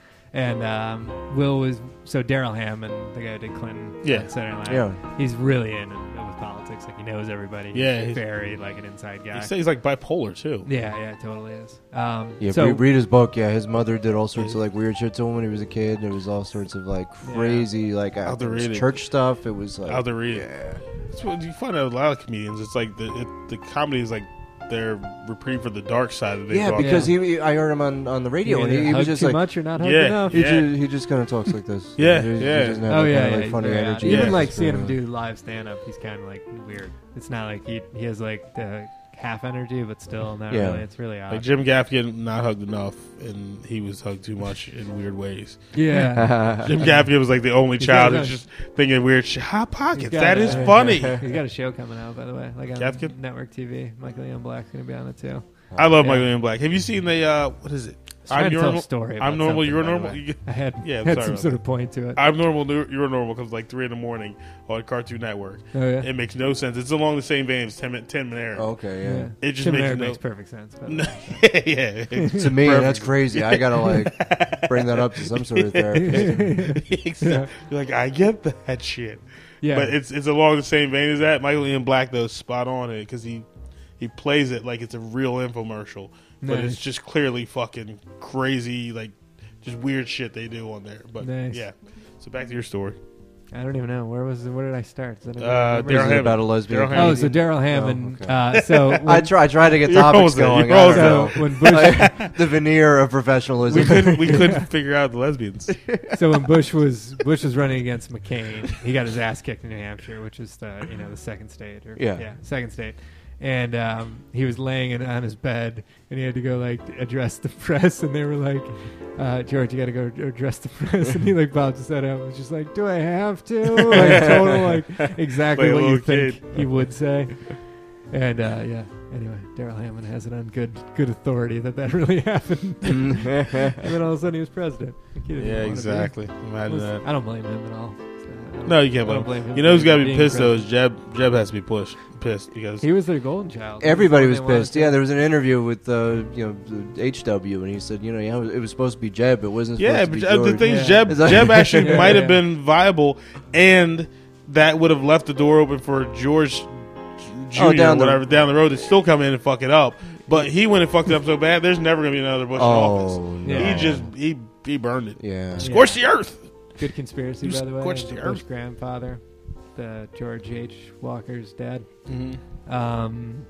and Will was so Daryl Hammond, the guy who did Clinton. Yeah. on Saturday Night Live, Yeah. he's really in it with politics. Like he knows everybody. Yeah, he's he's- very like an inside guy. He says he's like bipolar too. Yeah, it totally is. Yeah, so read his book. Yeah, his mother did all sorts of like weird shit to him when he was a kid. There was all sorts of like crazy like I'll have to it was read it. church stuff. It was like I'll have to read it. That's what you find out with a lot of comedians. It's like the comedy is like their reprieve for the dark side of the yeah, because I heard him on the radio and he was just too like much or not hugged Yeah. enough. he just kind of talks like this. Yeah, he yeah. doesn't have Oh that yeah, kind of, yeah, like funny yeah. energy. Even Yeah. like seeing him do live stand up, he's kind of like weird. It's not like he has like the half energy, but still not Yeah. really. It's really odd. like Jim Gaffigan not hugged enough, and he was hugged too much in weird ways. yeah, Jim Gaffigan was like the only He's child got who's a- just thinking weird shit. Hot He's pockets. got That a- is funny. he's got a show coming out, by the way, like on Gaffigan? network TV. Michael Ian Black's gonna be on it too. I love Yeah. Michael Ian Black. Have you seen the what is it? Trying to tell a story about I'm normal. something, You're by the normal. way. I had Yeah, I'm had sorry some about sort of point to it. I'm normal. You're normal comes like 3 a.m. on Cartoon Network. Oh yeah, It makes no sense. It's along the same vein as 10 Minute Era. Okay, yeah. It just Tim and makes Eric no- makes perfect sense. But yeah. To me, Perfect. that's crazy. I gotta like bring that up to some sort of therapist. Exactly. You're like, I get that shit. yeah, But it's along the same vein as that. Michael Ian Black, though, is spot on it because he plays it like it's a real infomercial. But Nice. it's just clearly fucking crazy, like, just weird shit they do on there. But, Nice. yeah. So back to your story. I don't even know where did I start? Does anyone Daryl remember? Is it Hammond. about a lesbian? Daryl Hammond. Oh, so Daryl Hammond. okay. So I try to get You're topics almost there. going. You're I almost don't so know. when Bush The veneer of professionalism. we couldn't figure out the lesbians. so when Bush was running against McCain, he got his ass kicked in New Hampshire, which is the second state second state. And he was laying on his bed, and he had to go like address the press, and they were like, "George, you got to go address the press." And he like bobbed his head up, and was just like, "Do I have to?" Like total like exactly Like a what you little think kid. he would say. And anyway, Daryl Hammond has it on good authority that really happened. And then all of a sudden he was president. Like, he didn't Yeah, wanna be. exactly. Imagine that. I don't blame him at all. No, you can't I don't blame blame him. him You know who's for got to be being pissed though president. is Jeb. Jeb has to be pissed because He was their golden child. Everybody He was the one they pissed. wanted Yeah, to- there was an interview with the HW, and he said, it was supposed to be Jeb. It wasn't. yeah, supposed but to be the George. thing Yeah. is Jeb Is that- Jeb actually Yeah, might have yeah. been viable, and that would have left the door open for George Jr. Oh, down or whatever down the road to still come in and fuck it up. But he went and fucked it up so bad. There's never gonna be another Bush in office. Oh no. Yeah. He burned it. Yeah. Scorched the earth. Good conspiracy, You by the way. scorched The the Bush earth. grandfather, the George H. Walker's dad, Mm-hmm.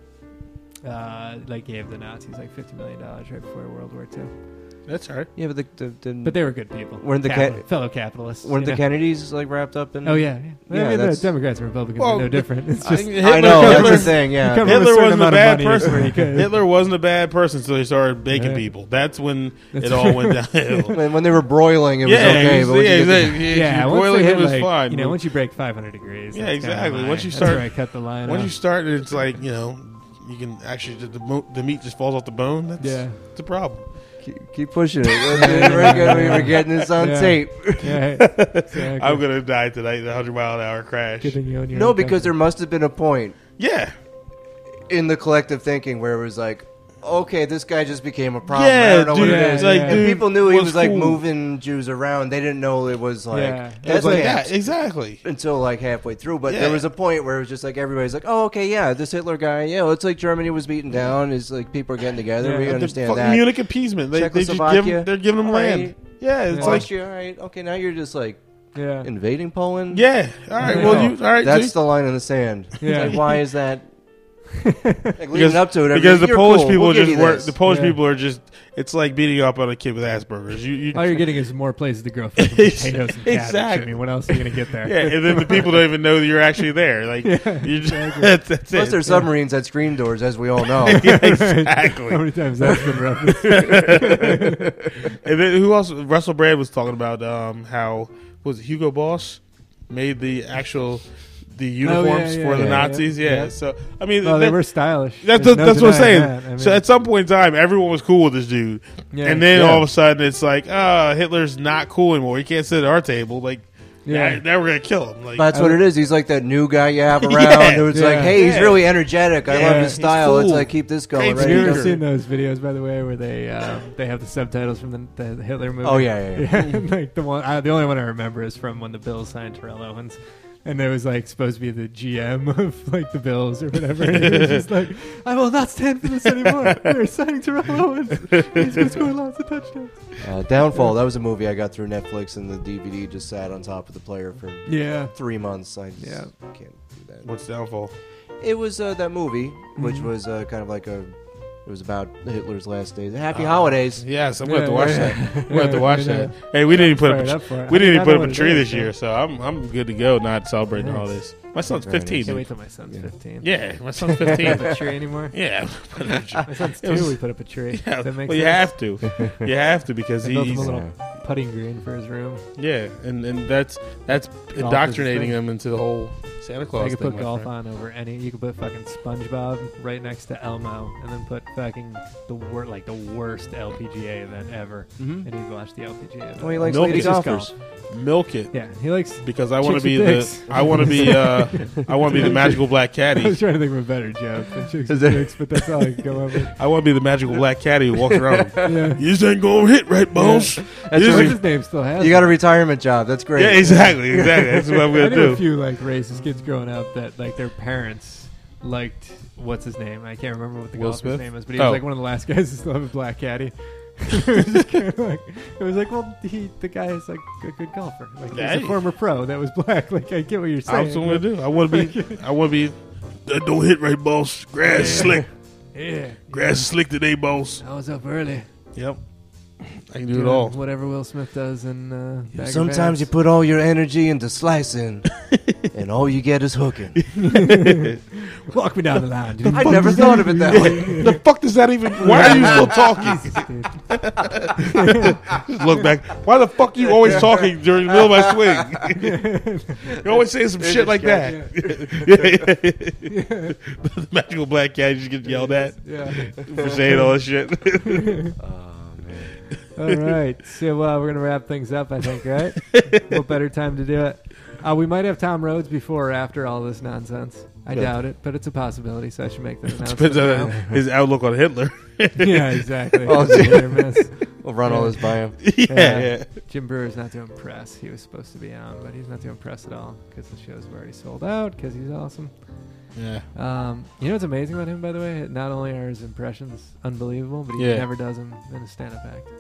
gave the Nazis like $50 million right before World War II. That's all right. Yeah, but But they were good people. Weren't the fellow capitalists? weren't the you know? Kennedys like wrapped up in? Oh yeah. Yeah, I mean, the that's- Democrats and Republicans Well, are no different. It's I- just Hitler- I know Hitler- that's the thing. Yeah, Come- Hitler a certain wasn't a amount of bad money is where you person. could. Hitler wasn't a bad person until he started baking Yeah. people. That's when That's it all went downhill. when they were broiling, it was okay. But once you get to- yeah, once boiling they it hit, was like, fine. You know, once you break 500 degrees. Yeah, that's kinda exactly. my- Once you that's start- where I cut the line. Once off. you start, it's like you can actually the meat just falls off the bone. That's it's a problem. keep pushing it. We're getting this on Yeah. tape. Yeah, exactly. I'm gonna die tonight in a 100-mile-an-hour crash. Good thing you own your No, own because there company. must have been a point Yeah, in the collective thinking where it was like, okay, this guy just became a problem. yeah, I don't know dude. what it It's is. like, Yeah. And dude, people knew he was like cool. moving Jews around. They didn't know it was like Yeah. It's that's like like that. Exactly. until like halfway through. But Yeah. there was a point where it was just like everybody's like, oh, okay, yeah, this Hitler guy, yeah, it's like Germany was beaten down. It's like people are getting together. Yeah. We The understand fucking that. Munich appeasement. They just Czechoslovakia. they're giving them land. Right. Yeah, it's Yeah. like Austria, all right, okay, now you're just like Yeah. invading Poland. yeah. All right. Yeah. Well, No, all right. that's see? the line in the sand. It's Yeah. like, why is that? Like Because- leading up to it, because the you're Polish cool. people We'll give just you work. this. The Polish Yeah. people are just. It's like beating up on a kid with Asperger's. You All you're getting is more places to grow fucking potatoes and cabbage. Exactly. I mean, what else are you going to get there? yeah, and then the people don't even know that you're actually there. Like you just, that's Plus, it. there's submarines at screen doors, as we all know. Yeah, exactly. How many times that's been referenced? And then who else? Russell Brand was talking about how was it Hugo Boss made the uniforms yeah, for the yeah, Nazis. yeah. Yeah. So I mean, Well, they that- were stylish. that's There's no that's what I'm saying. denying that. I mean, So at some point in time, everyone was cool with this dude, yeah, and then Yeah. all of a sudden it's like, Hitler's not cool anymore. He can't sit at our table. Like, yeah. now we're gonna kill him. Like, That's what it is. He's like that new guy you have around. Yeah. Who's Yeah. like, hey, he's Yeah. really energetic. I Yeah, love his he's style. It's cool. like, keep this going. Great Right? Have you ever speaker. seen those videos, by the way, where they have the subtitles from the Hitler movie? Oh, yeah. Like the only one I remember is from when the Bills signed Terrell Owens, and there was like supposed to be the GM of like the Bills or whatever. And he was just like, I will not stand for this anymore. They're signing Terrell Owens. He's going to score lots of touchdowns. Downfall. That was a movie I got through Netflix, and the DVD just sat on top of the player for Yeah. 3 months. I just Yeah. can't do that. what's downfall? It was that movie, which Mhm. was kind of like it was about Hitler's last days. Happy holidays. Yes, I'm going to have to Yeah, watch yeah. that. I'm going to have to watch Yeah. that. Hey, we didn't even put Fired up. up for it. We didn't I even put know up a what it tree is, this so- year, so I'm good to go. Not celebrating Nice. holidays. My son's Very 15. nice. Can't wait dude. till my son's 15. Yeah, my son's Put up 15. a tree anymore? Yeah. My son's It was- 2. We put up a tree. Yeah, Does that make well, you sense? have to. You have to because I built him he's a little putting green for his room. yeah, and that's indoctrinating him into the whole Santa Claus I could thing. put my golf friend. on over any. You could put fucking SpongeBob right next to Elmo, and then put fucking the worst LPGA event ever, Mhm. and he'd watch the LPGA event. Well, he likes Nope. lady It's just golfers. Milk it Yeah, he likes. because I want to Chicks be with the dicks. I want to be I want to be the magical black I was caddy. trying to think of a better joke than chicks Is with it- dicks, but that's all I could come up with. I want to be the magical black caddy who walks around. Yeah. You just ain't gonna hit right, boss. That's You just- right. What's his name still has. You got a it. retirement job. That's great. Yeah, exactly. That's what I'm I gonna knew a do. few like racist kids growing up that like their parents liked what's his name. I can't remember what the Will golfer's Smith? name is, but he was Oh. like one of the last guys to still have a black caddy. It was like, well, the guy is like a good golfer. Like he's Hey. a former pro that was black. Like I get what you're saying. That's what I'm gonna do. I want to be. That don't hit right, boss. Grass is slick. Yeah, Grass is slick today, boss. I was up early. Yep. I can do it all. Whatever Will Smith does in Bag of Sometimes you Abs. put all your energy into slicing, and all you get is hooking. Walk me down the line, dude. I never thought of it that way. The fuck does that even? Why are you still talking? Just look back. Why the fuck are you always talking during the middle of my swing? You're always saying some shit like that. The magical black cat just gets yelled at Yeah. for saying all this shit. All right. So we're going to wrap things up, I think, right? What better time to do it? We might have Tom Rhodes before or after all this nonsense. I Yeah. doubt it, but it's a possibility, so I should make that announcement. Depends on now. his outlook on Hitler. Yeah, exactly. Oh, Hit or miss. We'll run all this by him. Yeah. Jim Brewer's not too impressed. He was supposed to be on, but he's not too impressed at all because the shows were already sold out because he's awesome. Yeah. You know what's amazing about him, by the way? Not only are his impressions unbelievable, but he Yeah. never does them in a stand-up act.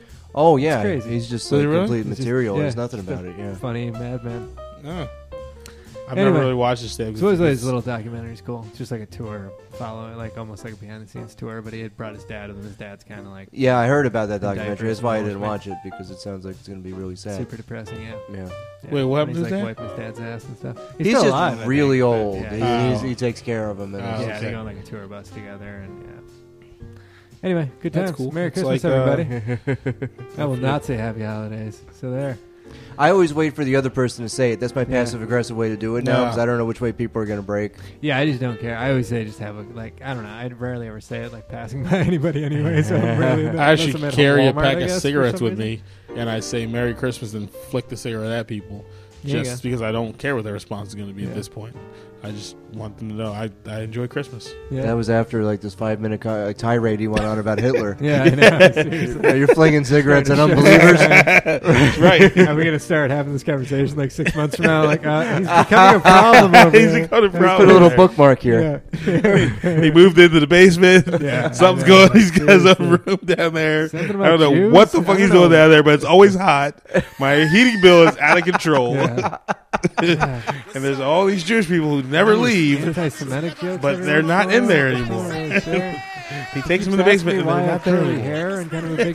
Oh yeah, It's crazy. he's just Does he like really? complete He's just- material. yeah, There's nothing just about a it. Yeah. Funny madman. Oh. I've Anyway. never really watched this thing. So always his little documentary's cool. It's just like a tour, follow like almost like a behind the scenes tour. But he had brought his dad, and his dad's kind of like Yeah, I heard about that The documentary. diapers That's why I and didn't all watch it because it sounds like it's gonna be really sad. super depressing. Yeah. Yeah. Wait, what happened He's to his like dad? wiping his dad's ass and stuff. He's still just alive, I really think, but old. yeah. Oh. He takes care of him. And Oh, it's- Yeah, okay. they go on like a tour bus together, and yeah. Anyway, good That's times. cool. Merry It's Christmas, like, everybody. I will not say Happy Holidays. So there. I always wait for the other person to say it. That's my Yeah. passive aggressive way to do it now No. because I don't know which way people are gonna break. Yeah, I just don't care. I always say just have a like. I don't know. I rarely ever say it like passing by anybody anyway. So I'm really I actually unless I'm at carry a Walmart, pack I of guess, for cigarettes some with reason. me, and I say Merry Christmas and flick the cigarette at people, There you just go. because I don't care what their response is going to be Yeah. at this point. I just want them to know I enjoy Christmas. Yeah. That was after like this 5-minute tirade he went on about Hitler. Yeah, I know. Seriously. Yeah, you're flinging cigarettes at Trying to unbelievers. That's right. Are we gonna start having this conversation like 6 months from now? Like he's becoming a problem over He's here. got a Put a problem. little there. bookmark here. Yeah. He moved into the basement. Yeah, Something's I know. going. He's got his own Seriously. room down there. Something I about don't know Jews? what the I fuck don't he's know. doing down there, but it's always hot. My heating bill is out of control, Yeah. Yeah. and there's all these Jewish people who never leave. Anti-Semitic jokes, But every they're once not in a in there while. anymore. Oh, sure. He takes them in the Keeps asking basement, me and why they're I not have there curly anymore. hair and kind of a big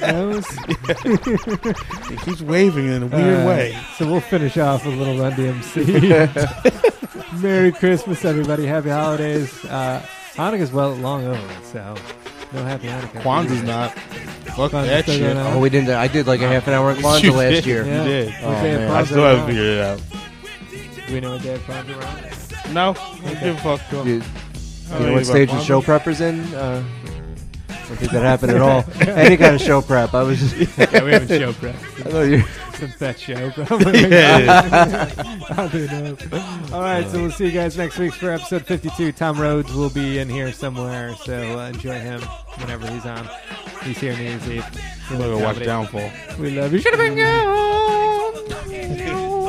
nose. He keeps waving in a weird way. So we'll finish off with a little Run DMC. Merry Christmas, everybody. Happy holidays. Hanukkah's long over, so no happy Hanukkah. Kwanzaa's not. Fuck Kwanzaa's that still shit. going on. Oh, we didn't. I did like a half an hour in Kwanzaa You last did. year. Yeah. You did. Oh, What day of man. I Kwanzaa still we're haven't on? figured it out. Do we know what day of Kwanzaa we're on? No, don't give a fuck. You, I you know don't what know stage about the show prepper's in? I don't think that happened at all. Any kind of show prep. I was just. Yeah, we haven't show prep I thought you. since that show, probably. Who knows? All right, so we'll see you guys next week for episode 52. Tom Rhodes will be in here somewhere, so enjoy him whenever he's on. He's here New Year's Eve. I'm gonna go watch Downfall. We love you. Should have been gone.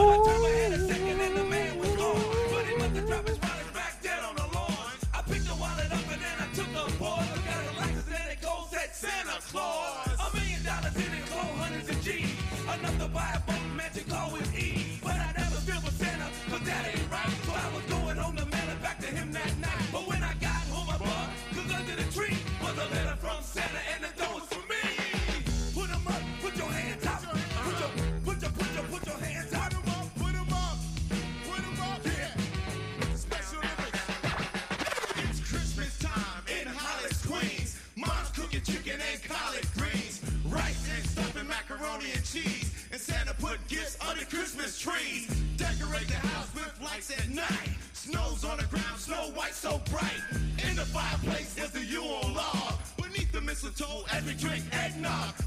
Santa Claus, $1 million in it, cold hundreds of G's, enough to buy a phone magic call with ease. But I never feel for Santa, 'cause that ain't right. So I was going home to mail it back to him that night. But when I got home, I bought, 'cause under the tree was a letter from Santa, and the door was for me. Put 'em up, put your hands up. Put your hands up. Put 'em up, yeah. Special lyrics. It's Christmas time in Hollis, Queens. Mom's cooking chicken and collard greens, rice and stuffing macaroni and cheese, and Santa put gifts under Christmas trees. Decorate the house with lights at night. Snow's on the ground, snow white so bright. In the fireplace is the Yule log. Beneath the mistletoe as we drink eggnog.